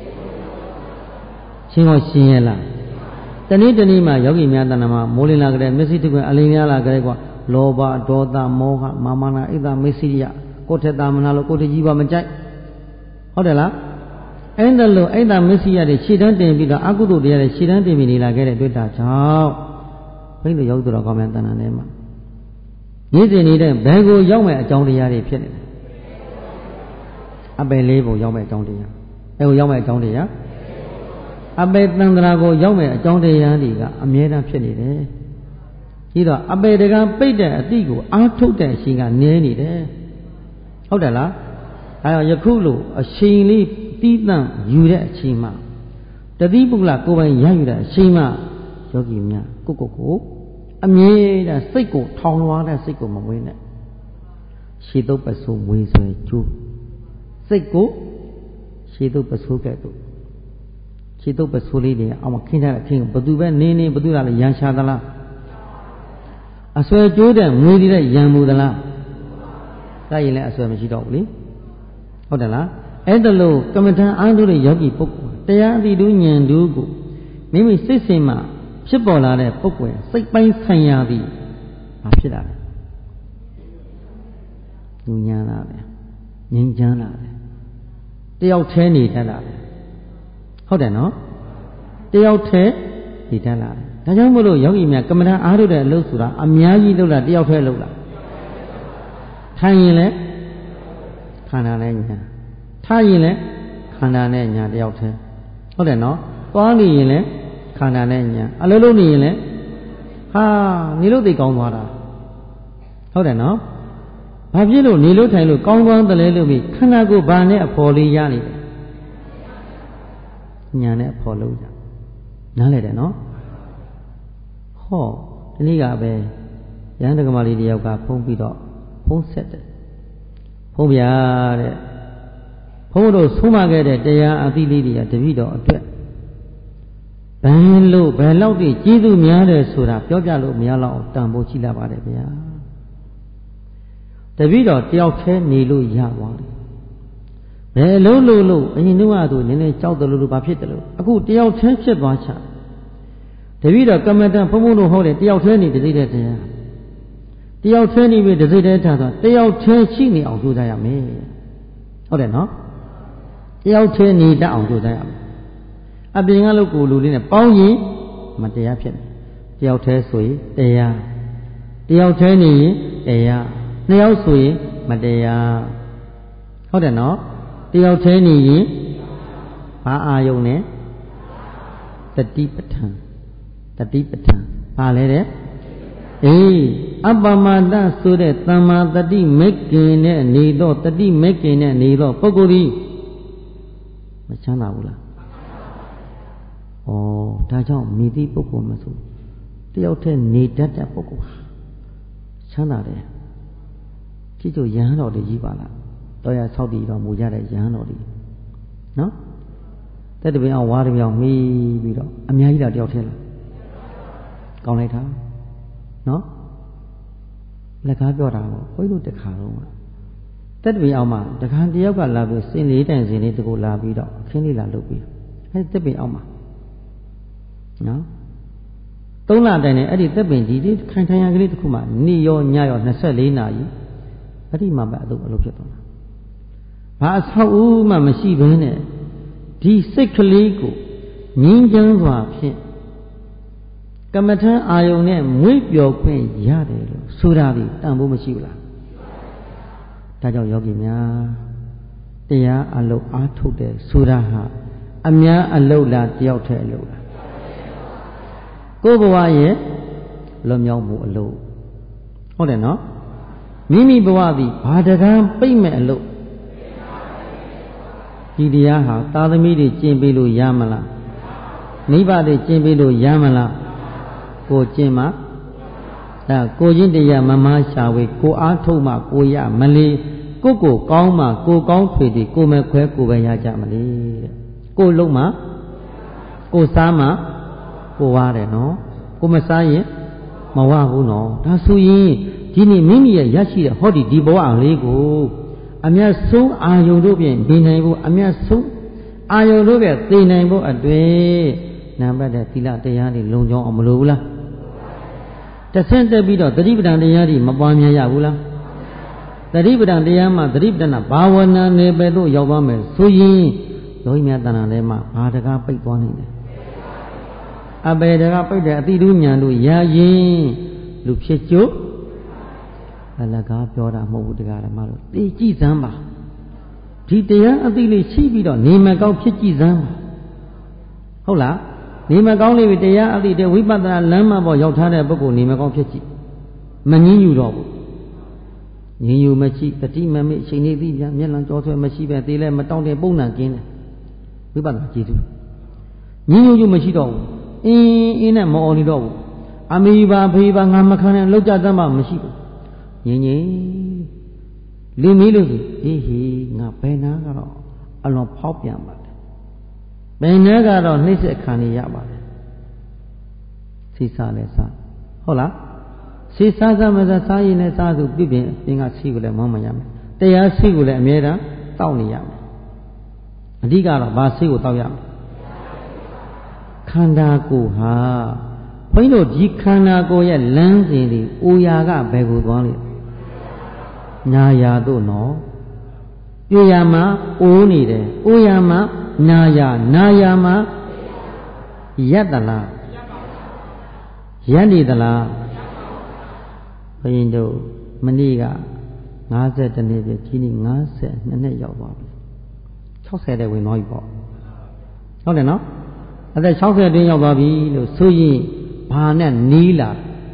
ရှင်းတော့ရှင်းရဲ့လားတနည်းတနည်းမှာယောဂီများတဏ္ဍာမှာမိုးလင်းလာကြတဲ့မျက်စိတစ်ခွင်အလင်းများလာကြတဲ့ကွာလောဘဒေါသမောဟမာမနာဣဒ္ဓမေစိရိယကိုယ်ထက်တာမနာလို့ကိုယ်တကြီးပါမကြိုက်ဟုတ်တယ်လားအဲ့ဒါလို့ဣဒ္ဓမေစိရိယတွေရှည်တန်းတင်ပြီးတော့အကုသိုလ်တရားတွေရှည်တန်းတင်ပြီးနေလာခဲ့တဲ့တွေ့တာကြောင့်ဘိန်းတို့ယောဂီတော်ကောင်းများတဏ္ဍာထဲမှာနေ့စဉ်နေတဲ့ဘယ်ကိုရောက်မဲ့အကြောင်းတရားတွေဖြစ်နေလဲအပယ်လေးကိုရောက်မဲ့အကြောင်းတရားဘယ်ကိုရောက်မဲ့အကြောင်းတရားအပေတန္တရာကိုရောက်မဲ့အကြောင်းတရားတွေကအမြဲတမ်းဖြစ်နေတယ်။ပြီးတော့အပေတကံပိတ်တဲ့အတိကိုအားထုတ်တဲ့အရှင်ကနည်းနေတယ်။ဟုတ်တယ်လား။အဲတော့ယခုလိုအရှင်လေးတီးတန့်ယူတဲ့အချိန်မှာတတိပုဂ္ဂလကိုယ်ပိုင်ရယူတဲ့အချိန်မှာယောဂီများကိုအမြဲတမ်းစိတ်ကိုထောင်လွှားတဲ့စိတ်ကိုမမွေးနဲ့။ရှည်တုပ်ပစိုးမွေးဆွဲကျိုးစိတ်ကိုရှည်တုပ်ပစိုးကဲ့သို့ခြေတုပ်ပစိုးလေးတွေအောင်မခင်းထားတဲ့ခင်းကိုဘသူပဲနေဘသူလားရန်ရှာသလားအဆွဲကျိုးတဲ့ငွေတွေရန်မူသလားဒါရင်လည်းအဆွဲမရှိတော့ဘူးလေဟုတ်တယ်လားအဲ့ဒါလို့ကမ္မထံအားထုတ်တဲ့ယောဂီပုဂ္ဂိုလ်တရားအတိတူဉာဏ်တူကိုမိမိစိတ်စဉ်မှာဖြစ်ပေါ်လာတဲ့ပုဂ္ဂိုလ်စိတ်ပိုင်းဆိုင်ရာသည်ဘာဖြစ်တာလဲဉာဏ်လာပဲငြိမ်းချမ်းလာတယ်တယောက်တည်းနေတတ်တာပဲဟုတ်တယ်နော်တယောက်တည်းဒီတတ်လာတယ်ဒါကြောင့်မို့လို့ယောဂီများကမ္မဋ္ဌာန်းအားထုတ်တဲ့အလုပ်ဆိုတာအများကြီးလုပ်လာတယောက်တည်းလုပ်လာထိုင်ရင်လည်းခန္ဓာနဲ့ညာထားရင်လည်းခန္ဓာနဲ့ညာတယောက်တည်းဟုတ်တယ်နော်သွားနေရင်လည်းခန္ဓာနဲ့ညာအလုပ်လုပ်နေရင်လည်းဟာနေလို့သိကောင်းသွားတာဟုတ်တယ်နော်ဘာဖြစ်လို့နေလို့ထိုင်လို့ကောင်းကောင်းတလဲလို့ပြီးခန္ဓာကိုယ်ဘာနဲ့အဖို့လေးရနေတယ်ညာနဲ့အဖို့လုံးကြနားလဲတယ်နော်ဟောဒီနေ့ကပဲရဟန်းတက္ကမလေးတယောက်ကဖုံးပြီးတော့ဖုံးဆက်တယ်ဖုံးပြတဲ့ဘုန်းတို့ဆုံးမခဲ့တဲ့တရားအသီးလေးတွေကတပည့်တော်အတွက်ဘယ်လောက်တည်းကျေးဇူးများတယ်ဆိုတာပြောပြလို့မရတော့တန်ဖိုးရှိလာပါတယ်ဗျာတပည့်တော်တယောက်တည်းနေလို့ရသွားတယ်ဘယ်လို့အရင်ကသူနည်းနည်းကြောက်တယ်လို့ဘာဖြစ်တယ်လို့အခုတယောက်တည်းဖြစ်သွားချတပည့်တော်ကမ္မဋ္ဌာန်းဘုန်းတို့ဟောတယ်တယောက်တည်းနေတစိမ့်တဲ့တရားတယောက်တည်းနေပြီတစိမ့်တဲ့ထားဆိုတယောက်တည်းရှိနေအောင်ကြိုးစားရမယ်ဟုတ်တယ်နော်တယောက်တည်းနေတတ်အောင်ကြိုးစားရမယ်အပြင်ကလို့ကိုလူလေးနဲ့ပေါင်းရင်မတရားဖြစ်တယ်တယောက်တည်းဆိုရင်တရားတယောက်တည်းနေရင်တရားနှစ်ယောက်ဆိုရင်မတရားဟုတ်တယ်နော်တယောက်တည်းနေရင်ဘာအာယုံနဲ့တတိပဋ္ဌာန်ဘာလဲတဲ့အေးအပ္ပမတဆိုတဲ့သမ္မာတတိမိတ်ကင်နဲ့နေတော့တတိမိတ်ကင်နဲ့နေတော့ပုဂ္ဂိုလ်ကြီးမချမ်းသာဘူးလားဩဒါကြောင့်မိသည့်ပုဂ္ဂိုလ်မဆိုတယောက်တည်းနေတတ်တဲ့ပုဂ္ဂိုလ်ဟာချမ်းသာတယ်ကြည့်ကြရဟန်းတော်တွေကြီးပါလားတော်ရဆောက်တည်တော်မူကြတဲ့ရဟန်းတော်တွေနော်တက်တပင်အောင်ဝါးတပင်အောင်မီးပြီးတော့အများကြီးတာတယောက်ထဲလားကောင်းလိုက်တာနော်လက်ကားပြောတာပေါ့ဘုန်းကြီးတို့တခါတော့တက်တပင်အောင်မှာတခါတယောက်ကလာပြီးစင်လေးတိုင်စင်လေးတကူလာပြီးတော့အခင်းလေးလာလုပ်ပြီးအဲ့တက်ပင်အောင်မှာနော်3လတိုင်နဲ့အဲ့ဒီတက်ပင်ကြီးခိုင်ထိုင်ရကလေးတစ်ခုမှနေ့ရောညရော24နာရီအဲ့ဒီမှာပဲအလုပ်ဖြစ်သွားတာဘာအဆောက်အဦမှမရှိဘဲနဲ့ဒီစိတ်ကလေးကိုငြင်းချမ်းစွာဖြင့်ကမ္မထအာယုန်နဲ့မွေးပျော်ခွင့်ရတယ်လို့ဆိုတာဒီတန်ဖိုးမရှိဘူးလားဒါကြောင့်ယောဂီများတရားအလုပ်အားထုတ်တဲ့ဆိုတာဟာအများအလုပ်လားတယောက်တည်းအလုပ်လားကိုယ်ဘဝရဲ့လွန်မြောက်မှုအလုပ်ဟုတ်တယ်နော်မိမိဘဝသည်ဘာတကံပိတ်မဲ့အလုပ်ဒီတရားဟာသာသမီတွေကျင့်ပေးလို့ရမလားမိဘတွေကျင့်ပေးလို့ရမလားကိုကျင့်မှကိုချင်းတရားမမရှာဝေကိုအားထုတ်မှကိုရမလီကိုကောင်းမှကိုကောင်းထွေသည်ကိုမဲ့ခွဲကိုပဲရကြမလီတဲ့ကိုလုံးမှကိုစားမှကိုဝါတယ်နော်ကိုမစားရင်မဝဘူးနော်ဒါဆိုရင်ဒီနေ့မိမိရဲ့ရရှိတဲ့ဟောဒီဘဝလေးကိုအမျက်ဆုံးအာယုန်တို့ဖြင့်နေနိုင်ဖို့အမျက်ဆုံးအာယုန်တို့ဖြင့်သိနိုင်ဖို့အတွေ့နံပါတ်တဲ့သီလတရားတွေလုံခြုံအောင်မလိုဘူးလားတဆင့်တက်ပြီးတော့သတိပဋ္ဌာန်တရားတွေမပွားများရဘူးလားသတိပဋ္ဌာန်တရားမှာသတိပဋ္ဌာန်ဘာဝနာနယ်ပယ်သို့ရောက်သွားမယ်ဆိုရင်ယောဂီများတဏ္ဍာထဲမှာဘာတကားပိတ်သွားနိုင်တယ်အပေတကားပိတ်တဲ့အတိတုဉာဏ်တို့ရရင်လူဖြစ်ကျိုးအလကားပြောတာမဟုတ်ဘူးတရားဓမ္မတို့သိကြည့်စမ်းပါဒီတရားအသိလေးရှိပြီးတော့နေမကောင်းဖြစ်ကြည့်စမ်းပါဟုတ်လားနေမကောင်းလေးပဲတရားအသိတဲ့ဝိပဿနာလမ်းမပေါ်ရောက်ထားတဲ့ပုဂ္ဂိုလ်နေမကောင်းဖြစ်ကြည့်မငြင်းယူတော့ဘူးငြင်းယူမရှိတတိမမေ့ချိန်နေသည်ပြန်မျက်လံကြောဆွဲမရှိပဲသေးလဲမတောင့်တဲ့ပုံနှံကင်းတယ်ဝိပဿနာကြည့်သူငြင်းယူမရှိတော့ဘူးအင်းနဲ့မအော်နေတော့ဘူးအမေပါဖေးပါငါမခံနဲ့လောက်ကြသမ်းမှမရှိဘူးငြင်းလူမီးလို့ဆိုဟေးငါဘယ်နာကတော့အလွန်ဖောက်ပြန်ပါတယ်ဘယ်နာကတော့နှိမ့်ဆက်ခံနေရပါတယ်စိတ်စားလဲစားဟုတ်လားစိတ်စားစားမစားစားရင်လည်းစားသူပြပြင်အင်းကစိတ်ကိုလည်းမောင်းမရမယ်တရားစိတ်ကိုလည်းအမြဲတမ်းတောက်နေရမယ်အဓိကတော့ဘာစိတ်ကိုတောက်ရမလဲခန္ဓာကိုယ်ဟာဘုန်းကြီးတို့ဒီခန္ဓာကိုယ်ရဲ့လမ်းစဉ်တွေအိုရာကဘယ်ကိုသွားလဲနာယာတို့နော်ပြရမှာအိုးနေတယ်အိုးရမှာနာယာမှာရက်တလားရက်နေသလားဘုရင်တို့မနေ့က52နှစ်ပြည့်ဒီနေ့52နှစ်ရောက်သွားပြီ60တဲ့ဝင်သွားပြီပေါ့ဟုတ်တယ်နော်အဲ့ဒါ60အတွင်းရောက်သွားပြီလို့ဆိုရင်ဘာနဲ့နီးလာ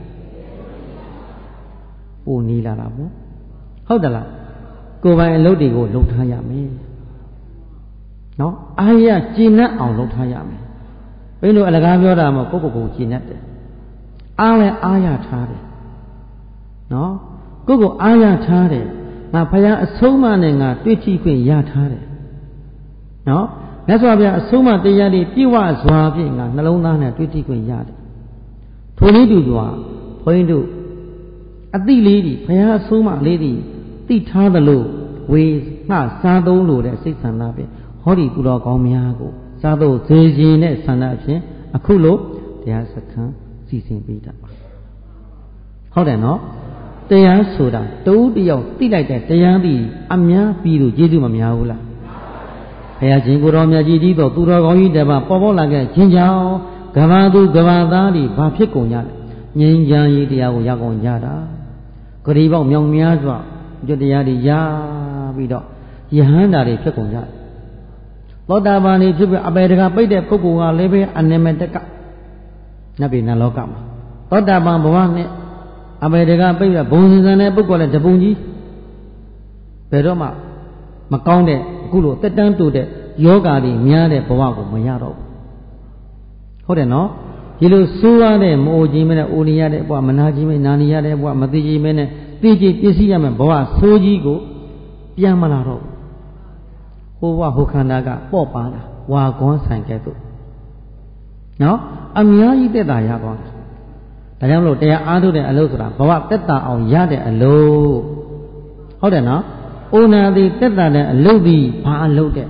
ပိုနီးလာတာပေါ့ဟုတ်တယ်လားကိုယ်ပိုင်အလုပ်တွေကိုလုပ်ထားရမယ်နော်အာရကျင့်တ်အောင်လုပ်ထားရမယ်ဘယ်လိုအလကားပြောတာမဟုတ်ကိုယ်ကျင့်တ်တယ်အားလည်းအားရထားတယ်နော်ကိုယ်အားရထားတယ်ငါဖယားအဆုံးအမနဲ့ငါတွေ့ထိခွင့်ရထားတယ်နော်မြတ်စွာဘုရားအဆုံးအမတရားတွေပြည့်ဝစွာဖြင့်ငါနှလုံးသားနဲ့တွေ့ထိခွင့်ရတယ်ထိုနည်းတူစွာဘုန်းကြီးတို့အတိလေးတွေဘုရားအဆုံးအမလေးတွေသိထားသလိုဝေငှစားသုံးလို့တဲ့စိတ်ဆန္ဒဖြင့်ဟောဒီကုတော်ကောင်းများကိုစားသုံးစေခြင်းနဲ့ဆန္ဒဖြင့်အခုလို့တရားစခန်းစီစဉ်ပေးတာပါဟုတ်တယ်နော်တရားဆိုတာတူတယောက်သိလိုက်တဲ့တရားသည်အများပြီးလို့ကျေးဇူးမများဘူးလားဘုရားရှင်ကိုတော်မြတ်ကြီးကြီးတော်သူတော်ကောင်းကြီးတပါပေါ်ပေါ်လာခဲ့ခြင်းကြောင့်ကဘာသူကဘာသားတွေဘာဖြစ်ကုန်ကြလဲငြိမ်းချမ်းရေးတရားကိုရကုန်ကြတာဂရီပေါက်မြောင်များစွာကျွတ်တရားတွေရပြီးတော့ယဟန္တာတွေဖြစ်ကုန်ကြတယ်သောတာပန်တွေဖြစ်ပြီးအပေတကပိတ်တဲ့ပုဂ္ဂိုလ်ကလည်းပဲအနမတကနတ်ပြည်နတ်လောကမှာသောတာပန်ဘဝနဲ့အပေတကပိတ်တဲ့ဘုံစင်စံတဲ့ပုဂ္ဂိုလ်လည်းတပုံကြီးဘယ်တော့မှမကောင်းတဲ့အခုလိုတက်တန်းတူတဲ့ယောဂါတွေများတဲ့ဘဝကိုမရတော့ဘူးဟုတ်တယ်နော်ဒီလိုဆိုးရတဲ့မအိုကြီးမဲနဲ့အိုနေရတဲ့ဘဝမနာကြီးမဲနာနေရတဲ့ဘဝမသိကြီးမဲနဲ့သိကြီးပစ္စည်းရမယ်ဘဝဆိုးကြီးကိုပြန်မလာတော့ဟိုဘဝဟိုခန္ဓာကပေါ့ပါတာဝါကွန်းဆိုင်ကဲ့သို့နော်အများကြီးတက်တာရသွားတယ်ဒါကြောင့်မလို့တရားအားထုတ်တဲ့အလုပ်ဆိုတာဘဝတက်တာအောင်ရတဲ့အလုပ်ဟုတ်တယ်နော်အိုနာသည်တက်တာတဲ့အလုပ်ဒီဘာအလုပ်တဲ့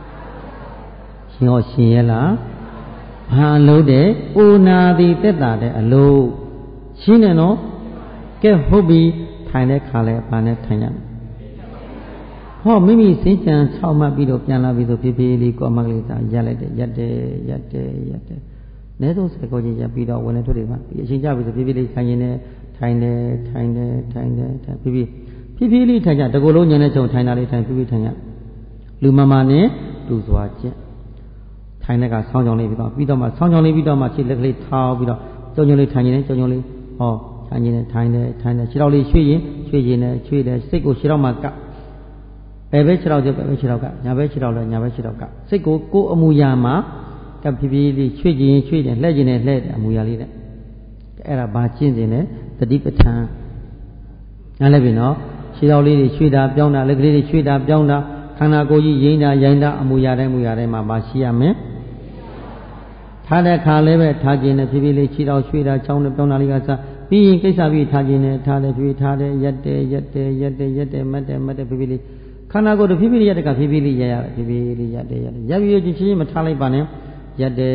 ရှင်ရဲ့လားဘာအလုပ်တဲ့အိုနာသည်တက်တာတဲ့အလုပ်ရှင်းတယ်နော်ကဲဟုတ်ပြီထိုင်တဲ့ခါလဲဘာနဲ့ထိုင်ရမလဲဟောမိမိစိတ်ကြံဆောက်မှတ်ပြီးတော့ပြန်လာပြီးတော့ဖြည်းဖြည်းလေးကိုအမကလေးသာရက်လိုက်တယ်ရက်တယ်နဲဆုံးစကောကြီးရက်ပြီးတော့ဝင်နေထွက်တယ်မှာအချိန်ကြပြီဆိုဖြည်းဖြည်းလေးခိုင်ရင်နဲ့ထိုင်တယ်ဖြည်းဖြည်းလေးထိုင်ကြတကူလုံးညံတဲ့ချုံထိုင်တာလေးထိုင်ဖြည်းဖြည်းထိုင်ရလူမမာနဲ့လူစွာကျင့်ထိုင်တဲ့ကဆောင်းကြောင်လေးပြီးတော့မှဆောင်းကြောင်လေးပြီးတော့မှခြေလက်ကလေးထောက်ပြီးတော့ကြုံကြုံလေးထိုင်နေတယ်ကြုံကြုံလေးဟောထိုင်နေတယ်ထိုင်တယ်ခြေထောက်လေးရွှေ့ရင်ရွှေ့တယ်စိတ်ကိုခြေထောက်မှာကဘယ်ပဲခြေထောက်ကျဘယ်ပဲခြေထောက်ကညာဘဲခြေထောက်လဲညာဘဲခြေထောက်ကစိတ်ကိုအမူအရာမှာကဖြည်းဖြည်းလေးရွှေ့ခြင်းရွှေ့တယ်လှည့်ခြင်းနဲ့လှည့်တယ်အမူအရာလေးတဲ့အဲ့ဒါဘာကျင့်ခြင်းလဲတတိပဋ္ဌာန်နားလည်ပြီနော်ခြေထောက်လေးတွေရွှေ့တာပြောင်းတာလက်ကလေးတွေရွှေ့တာပြောင်းတာခန္ဓာကိုယ်ကြီးရိမ့်တာရိုင်းတာအမူအရာတိုင်းမှာဘာရှိရမလဲထားတဲ့ခါလည်းပဲထားခြင်းနဲ့ဖြည်းဖြည်းလေးခြေထောက်ရွှေ့တာချောင်းနဲ့ပြောင်းတာလေးကစပြီးရင်ကိစ္စပြီးထားခြင်းနဲ့ထားတယ်ဖြည်းဖြည်းထားတယ်ရက်တယ်မတ်တယ်ဖြည်းဖြည်းလေးခန္ဓာကိုယ်တစ်ဖြည်းဖြည်းရက်တဲ့ကဖြည်းဖြည်းလေးရက်ရတယ်ဖြည်းဖြည်းလေးရက်တယ်ရက်ပြီးချင်းချင်းမထားလိုက်ပါနဲ့ရက်တယ်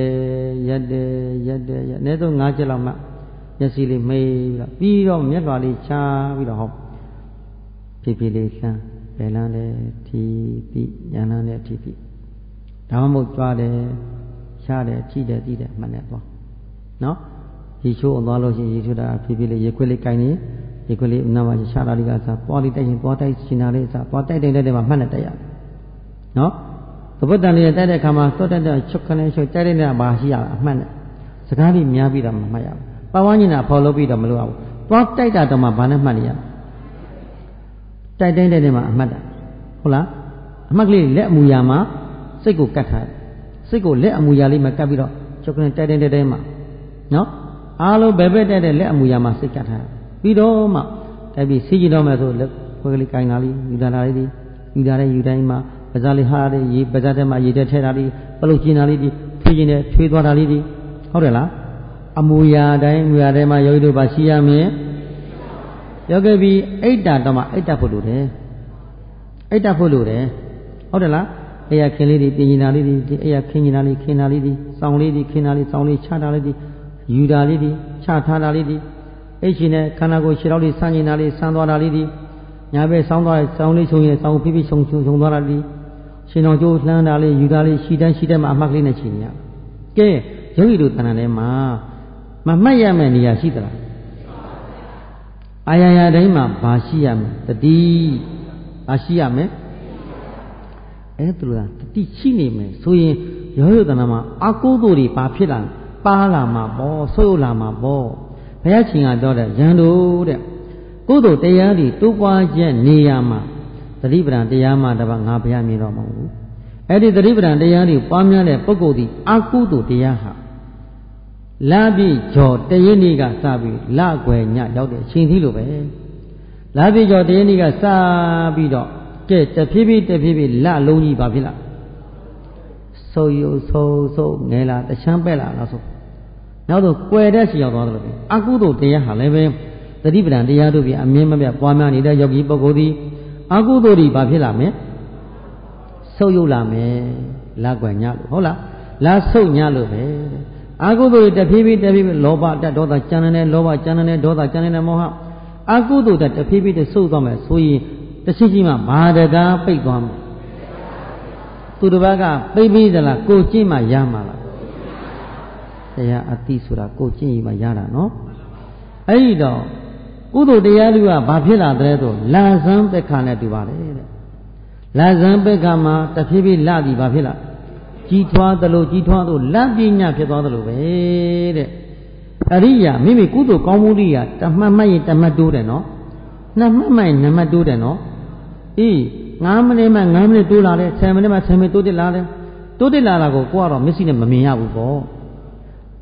အနည်းဆုံး5ချက်လောက်မှမျက်စိလေးမိပြီးတော့မျက်လွှာလေးချပြီးတော့ဟောဖြည်းဖြည်းလေးလှမ်းဘယ်လန်းလဲထီပြီးညာလန်းလဲထီပြီးဒါမှမဟုတ်ကြွားတယ်ရှားတယ်ထိတယ်သိတယ်မှတ်နေသွားနော်ရေချိုးအောင်သွားလို့ရှိရင်ရေချိုးတာဖြည်းဖြည်းလေးရေခွက်လေးကိုင်းနေရေခွက်လေးနားမှာရှားတာလေးကစားပွားလေးတိုက်ရင်ပွားတိုက်ရှင်တာလေးစားပွားတိုက်တဲ့မှာမှတ်နေတက်ရနော်သဘုတ်တန်လေးတိုက်တဲ့ခါမှာသွတ်တဲ့ချုပ်ခနဲ့ချုပ်တိုက်တဲ့မှာရှိရအမှတ်နဲ့စကားလေးများပြီးတော့မမှတ်ရဘူးပတ်ဝန်းကျင်ကဖော်လို့ပြီးတော့မလို့အောင်သွားတိုက်တာတော့မှဘာနဲ့မှတ်နေရတိုက်တဲ့မှာအမှတ်တာဟုတ်လားအမှတ်ကလေးလက်အမူအရာမှာစိတ်ကိုကတ်ထားစိတ်ကိုလက်အမူအရာလေးမှာကပ်ပြီးတော့ချုပ်ခနဲ့တိုက်တဲ့မှာနော်အားလုံးဘယ်ဘက်တိုက်တဲ့လက်အမူအရာမှာစိတ်ကတ်ထားပြီးတော့မှတိုက်ပြီးစီးကြည့်တော့မယ်ဆိုလက်ခွဲကလေးကိုင်းတာလေးယူတာလေးဒီယူတာတဲ့ယူတိုင်းမှာပဇာလေးဟာတဲ့ရေပဇာတဲ့မှာရေတဲ့ထဲတာလေးပလုတ်ကျင်တာလေးဒီထွေးကျင်တဲ့ထွေးသွားတာလေးဒီဟုတ်တယ်လားအမူအရာတိုင်းမူအရာတိုင်းမှာယောဂီတို့ပါရှိရမယ်ယောဂီပြီးအိတ်တာတော့မှအိတ်တာဖို့လို့တယ်ဟုတ်တယ်လားအဲ့ရခင်းလေးဒီပြင်နေတာလေးဒီအဲ့ရခင်းနေတာလေးခင်းတာလေးဒီစောင်းလေးဒီခင်းတာလေးစောင်းလေးချတာလေးဒီယူတာလေးဒီချထားတာလေးဒီအိတ်ရှင်နဲ့ခန္ဓာကိုယ်ခြေထောက်လေးဆန်းနေတာလေးဆန်းသွားတာလေးဒီညာဘက်ဆောင်းသွားစောင်းလေးချုံရင်စောင်းဖိဖိချုံသွားတာလေးရှင်တော်ကျိုးလှမ်းတာလေးယူတာလေးရှိတိုင်းမှာအမှတ်ကလေးနဲ့ချိန်ရကဲယောဂီတို့တဏ္ဍာထဲမှာမမှတ်ရမယ့်နေရာရှိသလားအာရယာတိုင်းမှာဘာရှိရမလဲတတိဘာရှိရမလဲအဲ့ဒါလို့တတိရှိနေမယ်ဆိုရင်ယောဂီတို့တဏ္ဍာမှာအကုသိုလ်တွေဘာဖြစ်လာပါလာမှာပေါ့ဆိုးလာမှာပေါ့ဘုရားရှင်ကတော့တဲ့ရန်တို့တဲ့ကုသိုလ်တရားတွေတိုးပွားချက်နေရာမှာသတိပဋ္ဌာန်တရားမှတပါငါဘုရားမြင်တော့မဟုတ်ဘူးအဲ့ဒီသတိပဋ္ဌာန်တရားတွေပွားများတဲ့ပုဂ္ဂိုလ်ဒီအကုသိုလ်တရားဟာလပြည့်ကျော်တရင်းနေ့ကစပြီးလကွယ်ညရောက်တဲ့အချိန်ထိလိုပဲလပြည့်ကျော်တရင်းနေ့ကစပြီးတော့ကဲတဖြည်းဖြည်းလလုံးကြီးပါဖြစ်လားဆိုးဆိုးငယ်လာတချမ်းပဲ့လာလားဆိုနောက်တော့ကွယ်တဲ့စီရောက်သွားတယ်လို့အကုသိုလ်တရားဟာလည်းပဲသတိပဋ္ဌာန်တရားတို့ပြအမြင်မပြတ်ပွားများနေတဲ့ယောဂီပုဂ္ဂိုလ်ဒီအကုသိုလ်တွေဘာဖြစ်လာမလဲဆုပ်ယုတ်လာမယ်လကွယ်ညလို့ဟုတ်လားလာဆုပ်ညလို့ပဲအကုသိုလ်တွေတဖြည်းဖြည်းလောဘတဒေါသကြံနေတဲ့လောဘကြံနေတဲ့ဒေါသကြံနေတဲ့မောဟအကုသိုလ်တဖြည်းဖြည်းဆုပ်သွားမယ်ဆိုရင်တရှိရှိမှဘာတကားပိတ်သွားမယ်သူတစ်ပါးကပိတ်ပြီးသလားကိုကျင့်မှရမှာလားတရားအတိဆိုတာကိုကျင့်ရင်မှရတာနော်အဲ့ဒီတော့ကုသိုလ်တရားတွေကဘာဖြစ်လာတဲ့ဆိုလာဇံပက္ခနဲ့တူပါတယ်တဲ့လာဇံပက္ခမှာတဖြည်းဖြည်းလာပြီးဘာဖြစ်လာကြီးထွားသလိုလက်ပညာဖြစ်သွားသလိုပဲတဲ့အရိယာမိမိကုသိုလ်ကောင်းမှုတွေကတမှတ်မှတ်ရင်တမှတ်တိုးတယ်နော်နှစ်မှတ်မှတ်ရင်နှစ်မှတ်တိုးတယ်နော်အေး9မိနစ်မှ9မိနစ်တိုးလာတယ်10မိနစ်မှ10မိနစ်တိုးတက်လာတယ်တိုးတက်လာတာကိုကိုကတော့မျက်စိနဲ့မမြင်ရဘူးပေါ့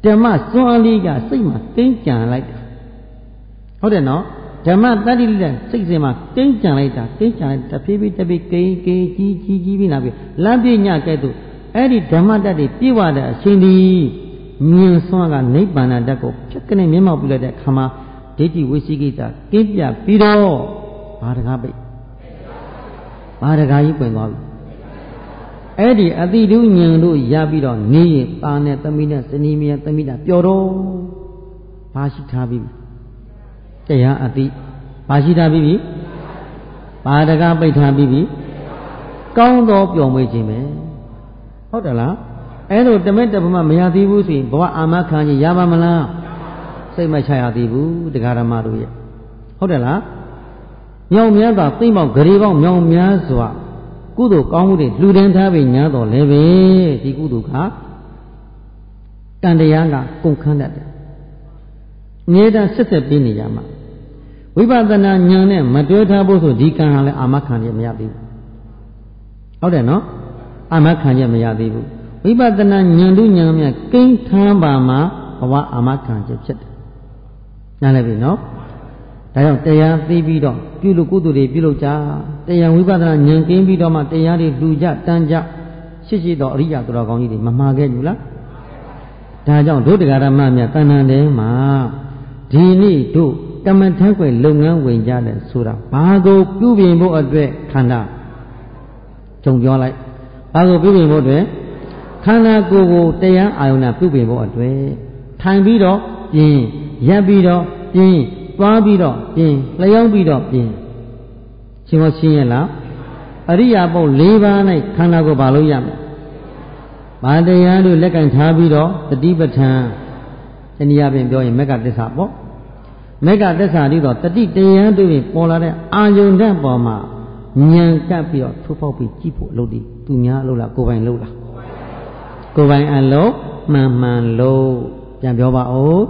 ဓမ္မစွမ်းလေးကစိတ်မှာတင်းကြံလိုက်တာဟုတ်တယ်နော်ဓမ္မတတ္တိလိတဲ့စိတ်စဉ်မှာတင်းကြံလိုက်တာတင်းကြံလိုက်တဖြည်းဖြည်းကိန်းကြီးပြီးလာပြီလမ်းပြညကဲ့သို့အဲ့ဒီဓမ္မတတ္တိပြည့်ဝတဲ့အရှင်ဒီမြင်စွမ်းကနိဗ္ဗာန်တတ်ကိုဖြတ်ကနေမျက်မှောက်ပြုလိုက်တဲ့အခါမှာဒိဋ္ဌိဝိသိကိစ္စကင်းပြပြီးတော့ဘာတကားပိတ်ဘာတကားကြီးပွင့်သွားပြီအဲ့ဒီအတိတုဉာဏ်တို့ရပြီးတော့နေရင်သားနဲ့သမီးနဲ့ဇနီးမယားသမီးတာပျော်တော့ဘာရှိထားပြီတရားအတိဘာရှိထားပြီဘာတကားပိတ်ထားပြီကောင်းသောပျော်မွေ့ခြင်းပဲဟုတ်တယ်လားအဲ့လိုတမက်တပမမရသေးဘူးဆိုရင်ဘဝအာမခံခြင်းရပါမလားစိတ်မချရသေးဘူးတရားဓမ္မတို့ရဲ့ဟုတ်တယ်လားမြောင်များစွာသိမ့်ပေါက်ဂရေပေါက်မြောင်များစွာကုသိုလ်ကောင်းမှုတွေလှူဒန်းထားပြီးညာတော်လည်းပဲဒီကုသိုလ်ကတန်တရားကကုန်ခန်းတတ်တယ်အမြဲတမ်းဆက်ဆက်ပြီးနေရမှာဝိပဿနာဉာဏ်နဲ့မတွဲထားဖို့ဆိုဒီကံဟာလည်းအာမခံခြင်းမရသေးဘူးဟုတ်တယ်နော်အာမခံခြင်းမရသေးဘူးဝိပဿနာဉာဏ်တို့ဉာဏ်များကိန်းထမ်းပါမှာဘဝအာမခံခြင်းဖြစ်တယ်နားလည်ပြီနော်ဒါကြောင့်တရားသိပြီးတော့ပြုလို့ကုသိုလ်တွေပြုလို့ကြတရားဝိပဿနာဉာဏ်ကင်းပြီးတော့မှတရားတွေလူကြတန်းကြရှိတော့အရိယာသူတော်ကောင်းကြီးတွေမမှားခဲ့ဘူးလားဒါကြောင့်ဒုတရားဓမ္မများတဏ္ဍာထဲမှာဒီနေ့တို့ကမ္မထမ်းွယ်လုပ်ငန်းဝင်ကြတယ်ဆိုတာဘာကိုပြုပြင်ဖို့အတွက်ခန္ဓာကြုံပြောလိုက်ဘာကိုပြုပြင်ဖို့အတွက်ခန္ဓာကိုယ်ကိုတရားအာယုဏပြုပြင်ဖို့အတွက်ထိုင်ပြီးတော့ပြင်းရပ်ပြီးတော့ပြင်းသွားပြီးတော့ပြင်းလျောင်းပြီးတော့ပြင်းရှင်းမရှင်းရလားအရိယာပုတ်၄ပါး၌ခန္ဓာကိုယ်ဘာလို့ရမလဲဘာတရားတို့လက်ကင်ထားပြီးတော့တတိပဋ္ဌာန်တနည်းအားဖြင့်ပြောရင်မေဃသစ္စာပေါ့မေဃသစ္စာပြီးတော့တတိတရားတို့ပေါ်လာတဲ့အာယုန်တဲ့ပေါ်မှာဉာဏ်ကပ်ပြီးတော့ထိုးပေါက်ပြီးကြည့်ဖို့အလုပ်ဒီသူများအလုပ်လားကိုယ်ပိုင်လုပ်လားကိုယ်ပိုင်အလုပ်မှန်လို့ပြန်ပြောပါဦး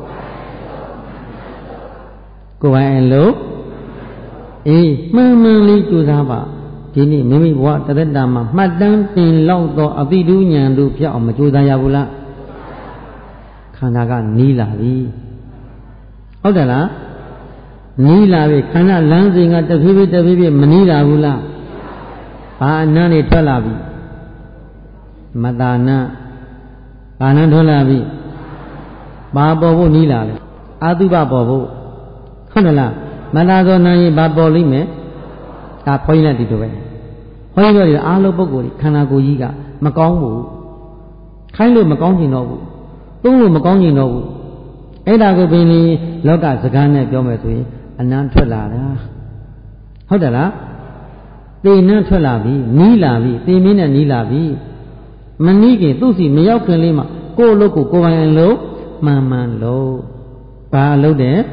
ကိုယ်ပိုင်အလုပ်အေးမှန်လေးကြိုးစားပါဒီနေ့မိမိဘဝတသက်တာမှာမှတ်တမ်းတင်လောက်သောအတိတုဉာဏ်တို့ဖြစ်အောင်မကြိုးစားရဘူးလားခန္ဓာကနီးလာပြီဟုတ်တယ်လားနီးလာပြီခန္ဓာလမ်းစဉ်ကတဖြည်းဖြည်းမနီးလာဘူးလားဘာအနံ့တွေထွက်လာပြီမတာနာဘာနံထွက်လာပြီဘာပေါ်ဖို့နီးလာလဲအာတုပပေါ်ဖို့ဟုတ်တယ်လားမတာသောနာရင်ဘာပေါ်လိမ့်မယ်ဒါဖွင့်လိုက်ဒီလိုပဲဖွင့်ပြောတယ်အားလုံးပုဂ္ဂိုလ်ခန္ဓာကိုယ်ကြီးကမကောင်းဘူးခိုင်းလို့မကောင်းကျင်တော့ဘူးသုံးလို့မကောင်းကျင်တော့ဘူးအဲ့ဒါကိုပင်လောကစကားနဲ့ပြောမယ်ဆိုရင်အနံ့ထွက်လာတာဟုတ်တယ်လားသေနံ့ထွက်လာပြီနီးလာပြီသေမင်းနဲ့နီးလာပြီမနီးခင်သူ့စီမရောက်ခင်လေးမှာကိုယ့်အလုပ်ကိုကိုယ်ပိုင်အလုပ်မှန်လို့ဘာအလုပ်တဲ့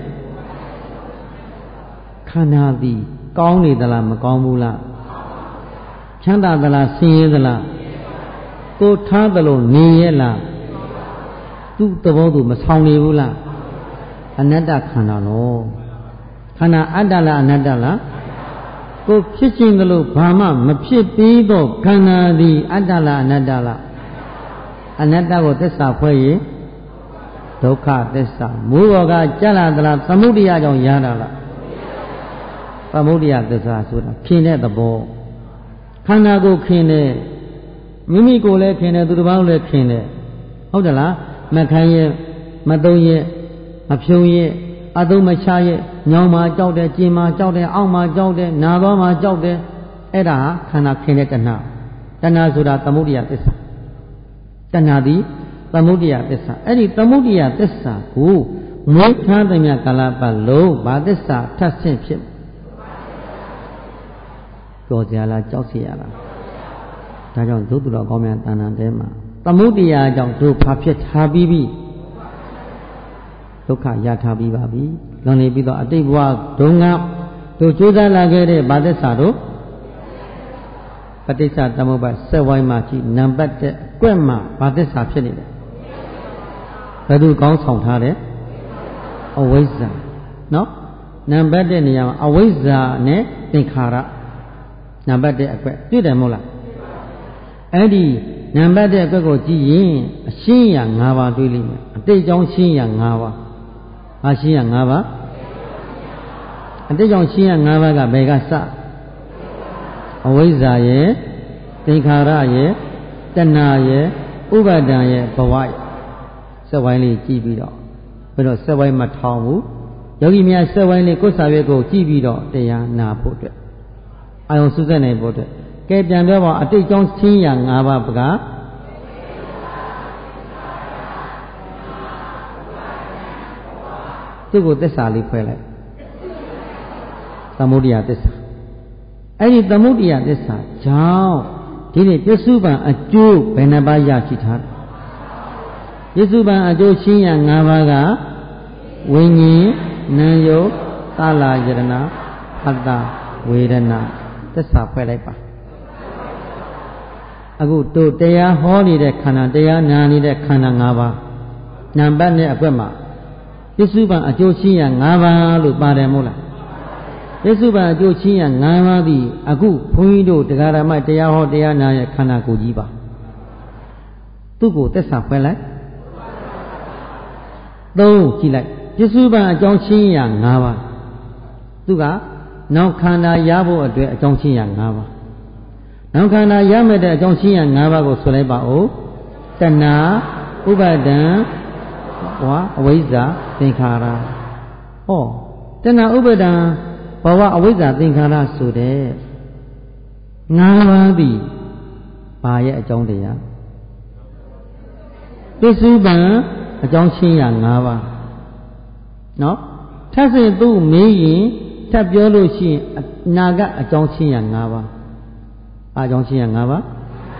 ခန္ဓာသည်ကောင်းနေသလားမကောင်းဘူးလားချမ်းသာသလားဆင်းရဲသလားကိုထားသလိုနေရဲ့လားသူ့သဘောသူမဆောင်နေဘူးလားအနတ္တခန္ဓာနော်ခန္ဓာအတ္တလားအနတ္တလားကိုဖြစ်ခြင်းကလို့ဘာမှမဖြစ်ပြီးတော့ခန္ဓာသည်အတ္တလားအနတ္တလားအနတ္တကိုသစ္စာဖွဲ့ရင်ဒုက္ခသစ္စာမိုးဘောကကြက်လာသလားသမုဒိယကြောင့်ရတာလားသမုဒိယသစ္စာဆိုတာခင်တဲ့သဘောခန္ဓာကိုခင်တဲ့မိမိကိုယ်လည်းခင်တယ်သူတစ်ပါးလည်းခင်တယ်ဟုတ်တယ်လားမခံရဲ့မသုံးရဲ့မဖြုံရဲ့အသုံးမချရဲ့ညောင်းမှာကြောက်တယ်ကျင်မှာကြောက်တယ်အောက်မှာကြောက်တယ်နာသွားမှာကြောက်တယ်အဲ့ဒါဟာခန္ဓာခင်တဲ့တဏှာဆိုတာသမုဒိယသစ္စာတဏှာသည်သမုဒိယသစ္စာအဲ့ဒီသမုဒိယသစ္စာကိုမွေးထားတဲ့မြတ်ကာလပတ်လုံးဘာသစ္စာထပ်ဆင့်ဖြစ်ကြော်ကြလားကြောက်เสียရလားဒါကြောင့်ဒုသူတော်ကောင်းများတဏ္ဍာထဲမှာသမုဒိယကြောင့်တို့ဖာဖြစ်ထားပြီးပြီဒုက္ခရထားပြီးပါပြီလွန်နေပြီးတော့အတိတ်ဘဝဒုံကတို့ကြိုးစားလာခဲ့တဲ့ဘာသစ္စာတို့ပဋိစ္စသမုပ္ပါဆက်ဝိုင်းမှာကြည့်နံပါတ်1အကွက်မှာဘာသစ္စာဖြစ်နေတယ်ဘယ်သူကောင်းဆောင်ထားတယ်အဝိဇ္ဇာနော်နံပါတ်1နေရာမှာအဝိဇ္ဇာနဲ့သင်္ခါရနံပါတ်1အကွက်တွေ့တယ်မဟုတ်လားအဲ့ဒီနံပါတ်တဲ့အတွက်ကိုကြည့်ရင်အရှင်းရ5ပါးတွေ့လိမ့်မယ်အတိတ်ကြောင့်ရှင်းရ5ပါးဟာရှင်းရ5ပါးအတိတ်ကြောင့်ရှင်းရ5ပါးကဘယ်ကစအဝိဇ္ဇာရဲ့သင်္ခါရရဲ့တဏှာရဲ့ဥပါဒံရဲ့ဘဝရဲ့စက်ဝိုင်းလေးကြည့်ပြီးတော့ဘယ်တော့စက်ဝိုင်းမထောင်ဘူးယောဂီများစက်ဝိုင်းလေးကိုယ်စာရွက်ကိုကြည့်ပြီးတော့တရားနာဖို့အတွက်အာယုံစုစက်နိုင်ဖို့အတွက်ကဲပြန်ပြောပါအတိတ်ကြောင့်ရှင်းရ5ပါးပကသူ့ကိုသစ္စာလေးဖွဲ့လိုက်သမုဒိယသစ္စာအဲ့ဒီသမုဒိယသစ္စာကြောင့်ဒီနေ့ပြစ္စုပန်အကျိုးဘယ်နှပါးရရှိထားလဲပြစ္စုပန်အကျိုးရှင်းရ5ပါးကဝိညာဉ်နာယုတ်သလာယတနာအတ္တဝေဒနာသစ္စာဖွဲ့လိုက်ပါအခုတို့တရားဟောနေတဲ့ခန္ဓာတရားနာနေတဲ့ခန္ဓာ5ပါးနံပါတ်နဲ့အကွက်မှာပြစ္စုပန်အကျိုးရှင်းရ5ပါးလို့ပါတယ်မို့လားပြစ္စုပန်အကျိုးချင်းရ9ပါးသည်အခုဘုန်းကြီးတို့တရားဓမ္မတရားဟောတရားနာရဲ့ခန္ဓာကိုယ်ကြီးပါသူ့ကိုသစ္စာဖွဲ့လိုက်3ကြည့်လိုက်ပြစ္စုပန်အကြောင်းချင်းရ9ပါးသူကနောက်ခန္ဓာရဖို့အတွက်အကြောင်းချင်းရ9ပါးနောက်ခန္ဓာရမဲ့တဲ့အကြောင်းချင်းရ9ပါးကိုဆိုလိုက်ပါဦးတဏှာဥပါဒံအဝိဇ္ဇာသင်္ခါရဟောတဏှာဥပါဒံဘဝအဝိဇ္ဇာသင်္ခါရဆိုတဲ့5ပါးသည်ဘာရဲ့အကြောင်းတရားပြစ္စုပန်အကြောင်းရှင်းရ5ပါးနော်ထပ်စဉ်သူ့မေးရင်ထပ်ပြောလို့ရှိရင်အနာကအကြောင်းရှင်းရ5ပါးအကြောင်းရှင်းရ5ပါး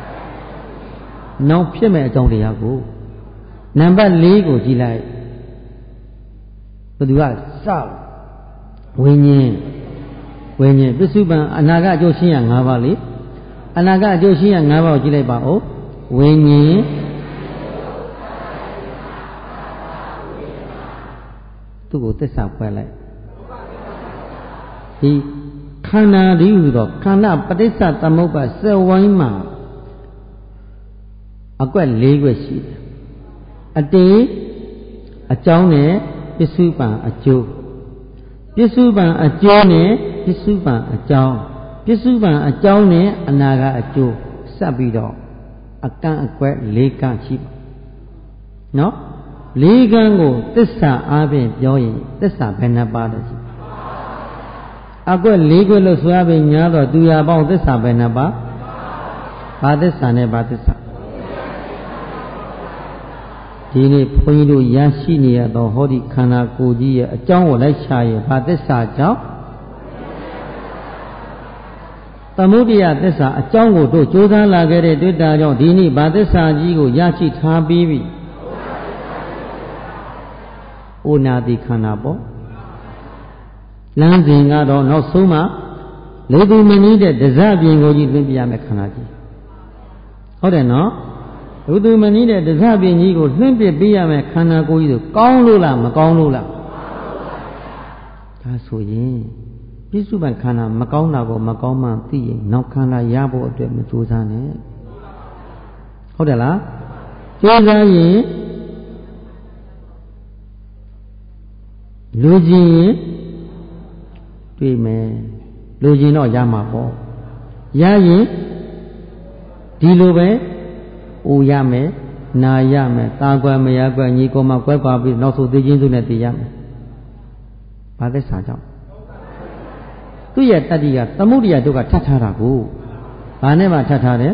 နောက်ဖြစ်မဲ့အကြောင်းတရားကိုနံပါတ်4ကိုကြည့်လိုက်ဘယ်သူကစဝိညာဉ်ပြစ္စုပန်အနာကအကျိုးရှင်းရ5ပါးလေအနာကအကျိုးရှင်းရ5ပါးကိုကြည့်လိုက်ပါဦးဝိညာဉ်သူ့ကိုသစ္စာဖွဲ့လိုက်ဒီခန္ဓာဒီဟူသောခန္ဓာပဋိစ္စသမုပ္ပါစက်ဝိုင်းမှာအကွက်4ကွက်ရှိတယ်အတေအကြောင်းနဲ့ပြစ္စုပန်အကျိုးပြစ္စုပန်အကျိုးနဲ့ပြစ္စုပန်အကြောင်းပြစ္စုပန်အကြောင်းနဲ့အနာကအကျိုးစပ်ပြီးတော့အကန့်အကွက်၄ကန့်ရှိပါနော်၄ကန့်ကိုသစ္စာအားဖြင့်ပြောရင်သစ္စာဘယ်နှပါလဲရှိအကွက်၄ကွက်လို့ဆိုရပေညာတော့သူရပေါင်းသစ္စာဘယ်နှပါဘာသစ္စာနဲ့ဘာသစ္စာဒီနေ့ဘုန်းကြီးတို့ရရှိနေရသောဟောဒီခန္ဓာကိုယ်ကြီးရဲ့အကြောင်းကိုလိုက်ရှာရင်ဘာသစ္စာကြောင့်သမုဒိယသစ္စာအကြောင်းကိုတို့ကြိုးစားလာခဲ့တဲ့တွေ့တာကြောင့်ဒီနေ့ဘာသစ္စာကြီးကိုရရှိထားပြီးပြီဩနာတိခန္ဓာပေါ့လမ်းစဉ်ကတော့နောက်ဆုံးမှလေသူမနည်းတဲ့ဒဇပြင်ကိုကြီးသွင်းပြရမယ်ခန္ဓာကြီးဟုတ်တယ်နော်လူသူမနည်းတဲ့ဒဇပြင်ကြီးကိုလွှင့်ပစ်ပေးရမယ်ခန္ဓာကိုယ်ကြီးကိုကောင်းလို့လားမကောင်းလို့လားဒါဆိုရင်ပြစ္စုပန်ခန္ဓာမကောင်းတာကိုမကောင်းမှသိရင်နောက်ခန္ဓာရဖို့အတွက်မကြိုးစားနဲ့ဟုတ်တယ်လားကြိုးစားရင်လူချင်းရင်တွေ့မယ်လူချင်းတော့ရမှာပေါ့ရရင်ဒီလိုပဲအိုရမယ်နာရမယ်တာကွယ်မရကွယ်ညီကိုမကွယ်ကွာပြီးနောက်ဆုံးသိချင်းစုနဲ့သိရမယ်ဘာသစ္စာကြောင့်သူ့ရဲ့တတ္တိကသမုဒိယဒုက္ခထပ်ထားတာကိုဘာနဲ့မှထပ်ထားတယ်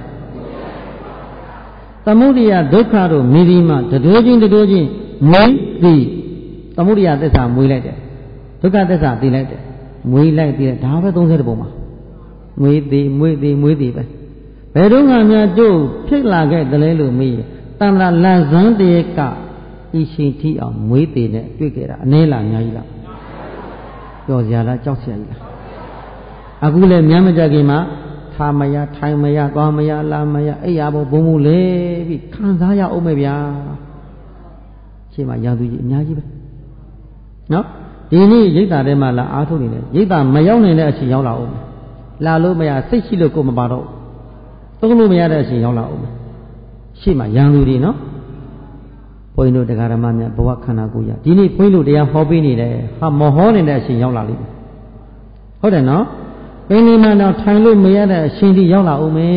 သမုဒိယဒုက္ခတို့မိဒီမှတတိုးချင်းမွေးသည်သမုဒိယသစ္စာမွေးလိုက်တယ်ဒုက္ခသစ္စာသိလိုက်တယ်မွေးလိုက်တယ်ဒါပဲ30ပုံမှာမွေးသည်ပဲဘယ်တော့မှများတို့ဖြစ်လာခဲ့တယ်လဲလို့မေးတန္တရာလန်ဇန်းတရေကဤရှင်ထီအောင်မွေးသေးနဲ့တွေ့ခဲ့တာအနည်းလားအများကြီးလားပြောစရာလားကြောက်စရာကြီးလားအခုလည်းမြတ်မကြခင်မှာထားမရထိုင်မရသွားမရလာမရအိယာဘုံဘုံလဲပြီးခံစားရအောင်မယ်ဗျာရှင်းမှာရာသူကြီးအများကြီးပဲနော်ဒီနေ့ရိတ်တာထဲမှာလာအားထုတ်နေတယ်ရိတ်တာမရောက်နိုင်တဲ့အချိန်ရောက်လာအောင်လာလို့မရစိတ်ရှိလို့ကိုမပါတော့သုံးလို့မရတဲ့အချိန်ရောက်လာအောင်ရှေ့မှာရန်သူတွေနော်ဘုန်းကြီးတို့တရားဓမ္မများဘဝခန္ဓာကိုယ်ရဒီနေ့ဘုန်းကြီးတို့တရားဟောပေးနေတယ်ဟာမဟောနေတဲ့အချိန်ရောက်လာလိမ့်မယ်ဟုတ်တယ်နော်ပင်ဒီမှာတော့ထိုင်လို့မရတဲ့အချိန်ဒီရောက်လာအောင်မေ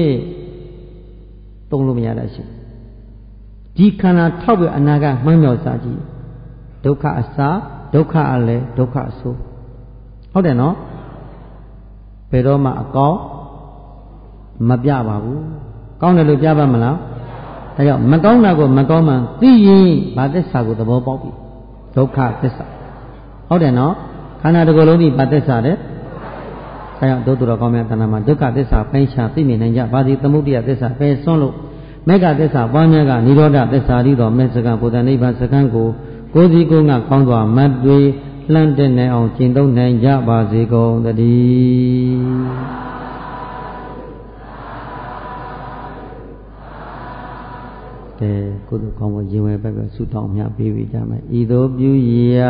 သုံးလို့မရတဲ့အချိန်ဒီခန္ဓာထောက်ပြီးအနာကမှန်းမြောက်စားကြည့်ဒုက္ခအစာဒုက္ခအလဲဒုက္ခအဆိုးဟုတ်တယ်နော်ဘယ်တော့မှအကောင်းမပြပါဘူးကောင်းတယ်လို့ပြပါမလားဒါကြောင့်မကောင်းတာကိုမကောင်းမှသိရင်ဘာသစ္စာကိုသဘောပေါက်ပြီဒုက္ခသစ္စာဟုတ်တယ်နော်ခန္ဓာတစ်ခုလုံးဒီဘာသစ္စာတဲ့ဒါကြောင့်ဒုက္ခတော်ကောင်းမြတ်တဏ္ဍာမှာဒုက္ခသစ္စာပိုင်းခြားသိမြင်နိုင်ကြပါသည်သမုဒိယသစ္စာပယ်စွန့်လို့မေဃသစ္စာပွားများကនិရောဓသစ္စာဤသောမေစကံဘုဒ္ဓနိဗ္ဗာန်စကံကိုကိုယ်စီကိုယ်ငါကောင်းစွာမတ်တွေလှမ်းတဲ့နိုင်အောင်ကျင့်သုံးနိုင်ကြပါစေကုန်သတည်းကဲကုသိုလ်ကောင်းမှုရင်ဝယ်ပဲဆုတောင်းမြတ်ပေးကြမယ်ဤသို့ပြုရာ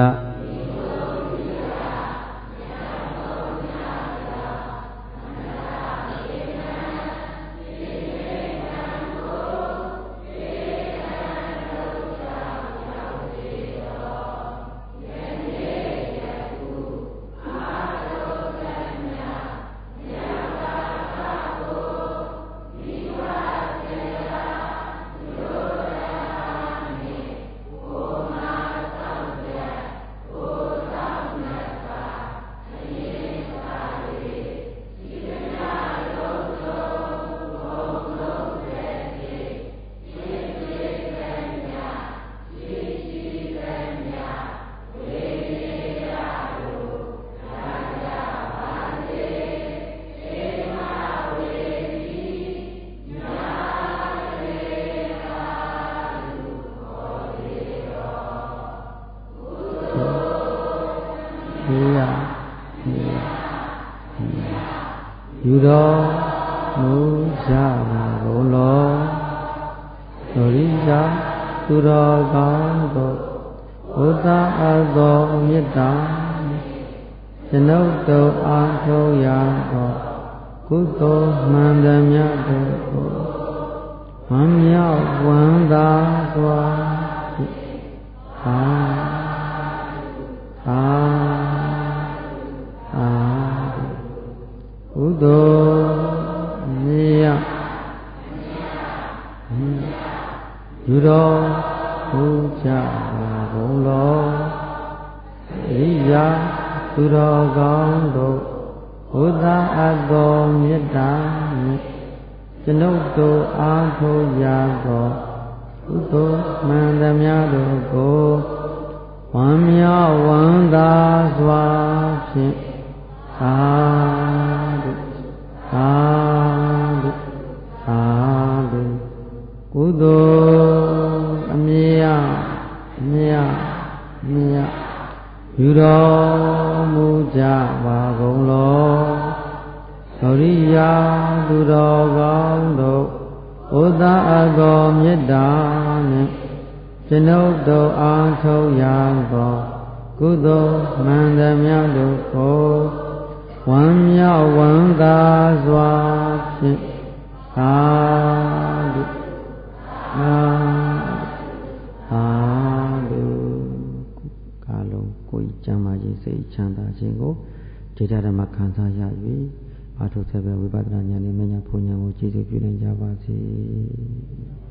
ယူတော်မူကြပါကုန်လောဒိရိယသူတော်ကောင်းတို့ဘုဒ္ဓအသောမေတ္တာကျွန်ုပ်တို့အားထုတ်ရသောကုသိုလ်မှန်သမျှတို့ကိုဝမ်းမြောက်ဝမ်းသာစွာကုသိုလ်မြတ်ယူတော်မူကြပါကုန်လောဣယာသူတော်ကောင်းတို့ဘုရားအသောမေတ္တာကျွန်ုပ်တို့အားထုတ်ရသောကုသိုလ်မှန်သမျှတို့ကိုဝမ်းမြောက်ဝမ်းသာစွာဖြင့်သာဓုကုသိုလ်အမြတ်ယူတော်မူကြပါကုန်လောဒိရိယသူတော်ကောင်းတို့ဘုရားအသောမေတ္တာနှင့်ကျွန်ုပ်တို့အားထုတ်ရသောကုသိုလ်မှန်သမျှတို့ကိုဝမ်းမြောက်ဝမ်းသာစွာဖြင့်သာဓုကာလုံးကိုယ်ကျမ်းမာခြင်းစိတ်ချမ်းသာခြင်းကိုဒေတာဓမ္မခံစားရ၍အာထုဆဲပဲဝိပဿနာဉာဏ်နဲ့မဉ္ဇဉ်ဘုံဉာဏ်ကိုကျေစုပြုနိုင်ကြပါစေ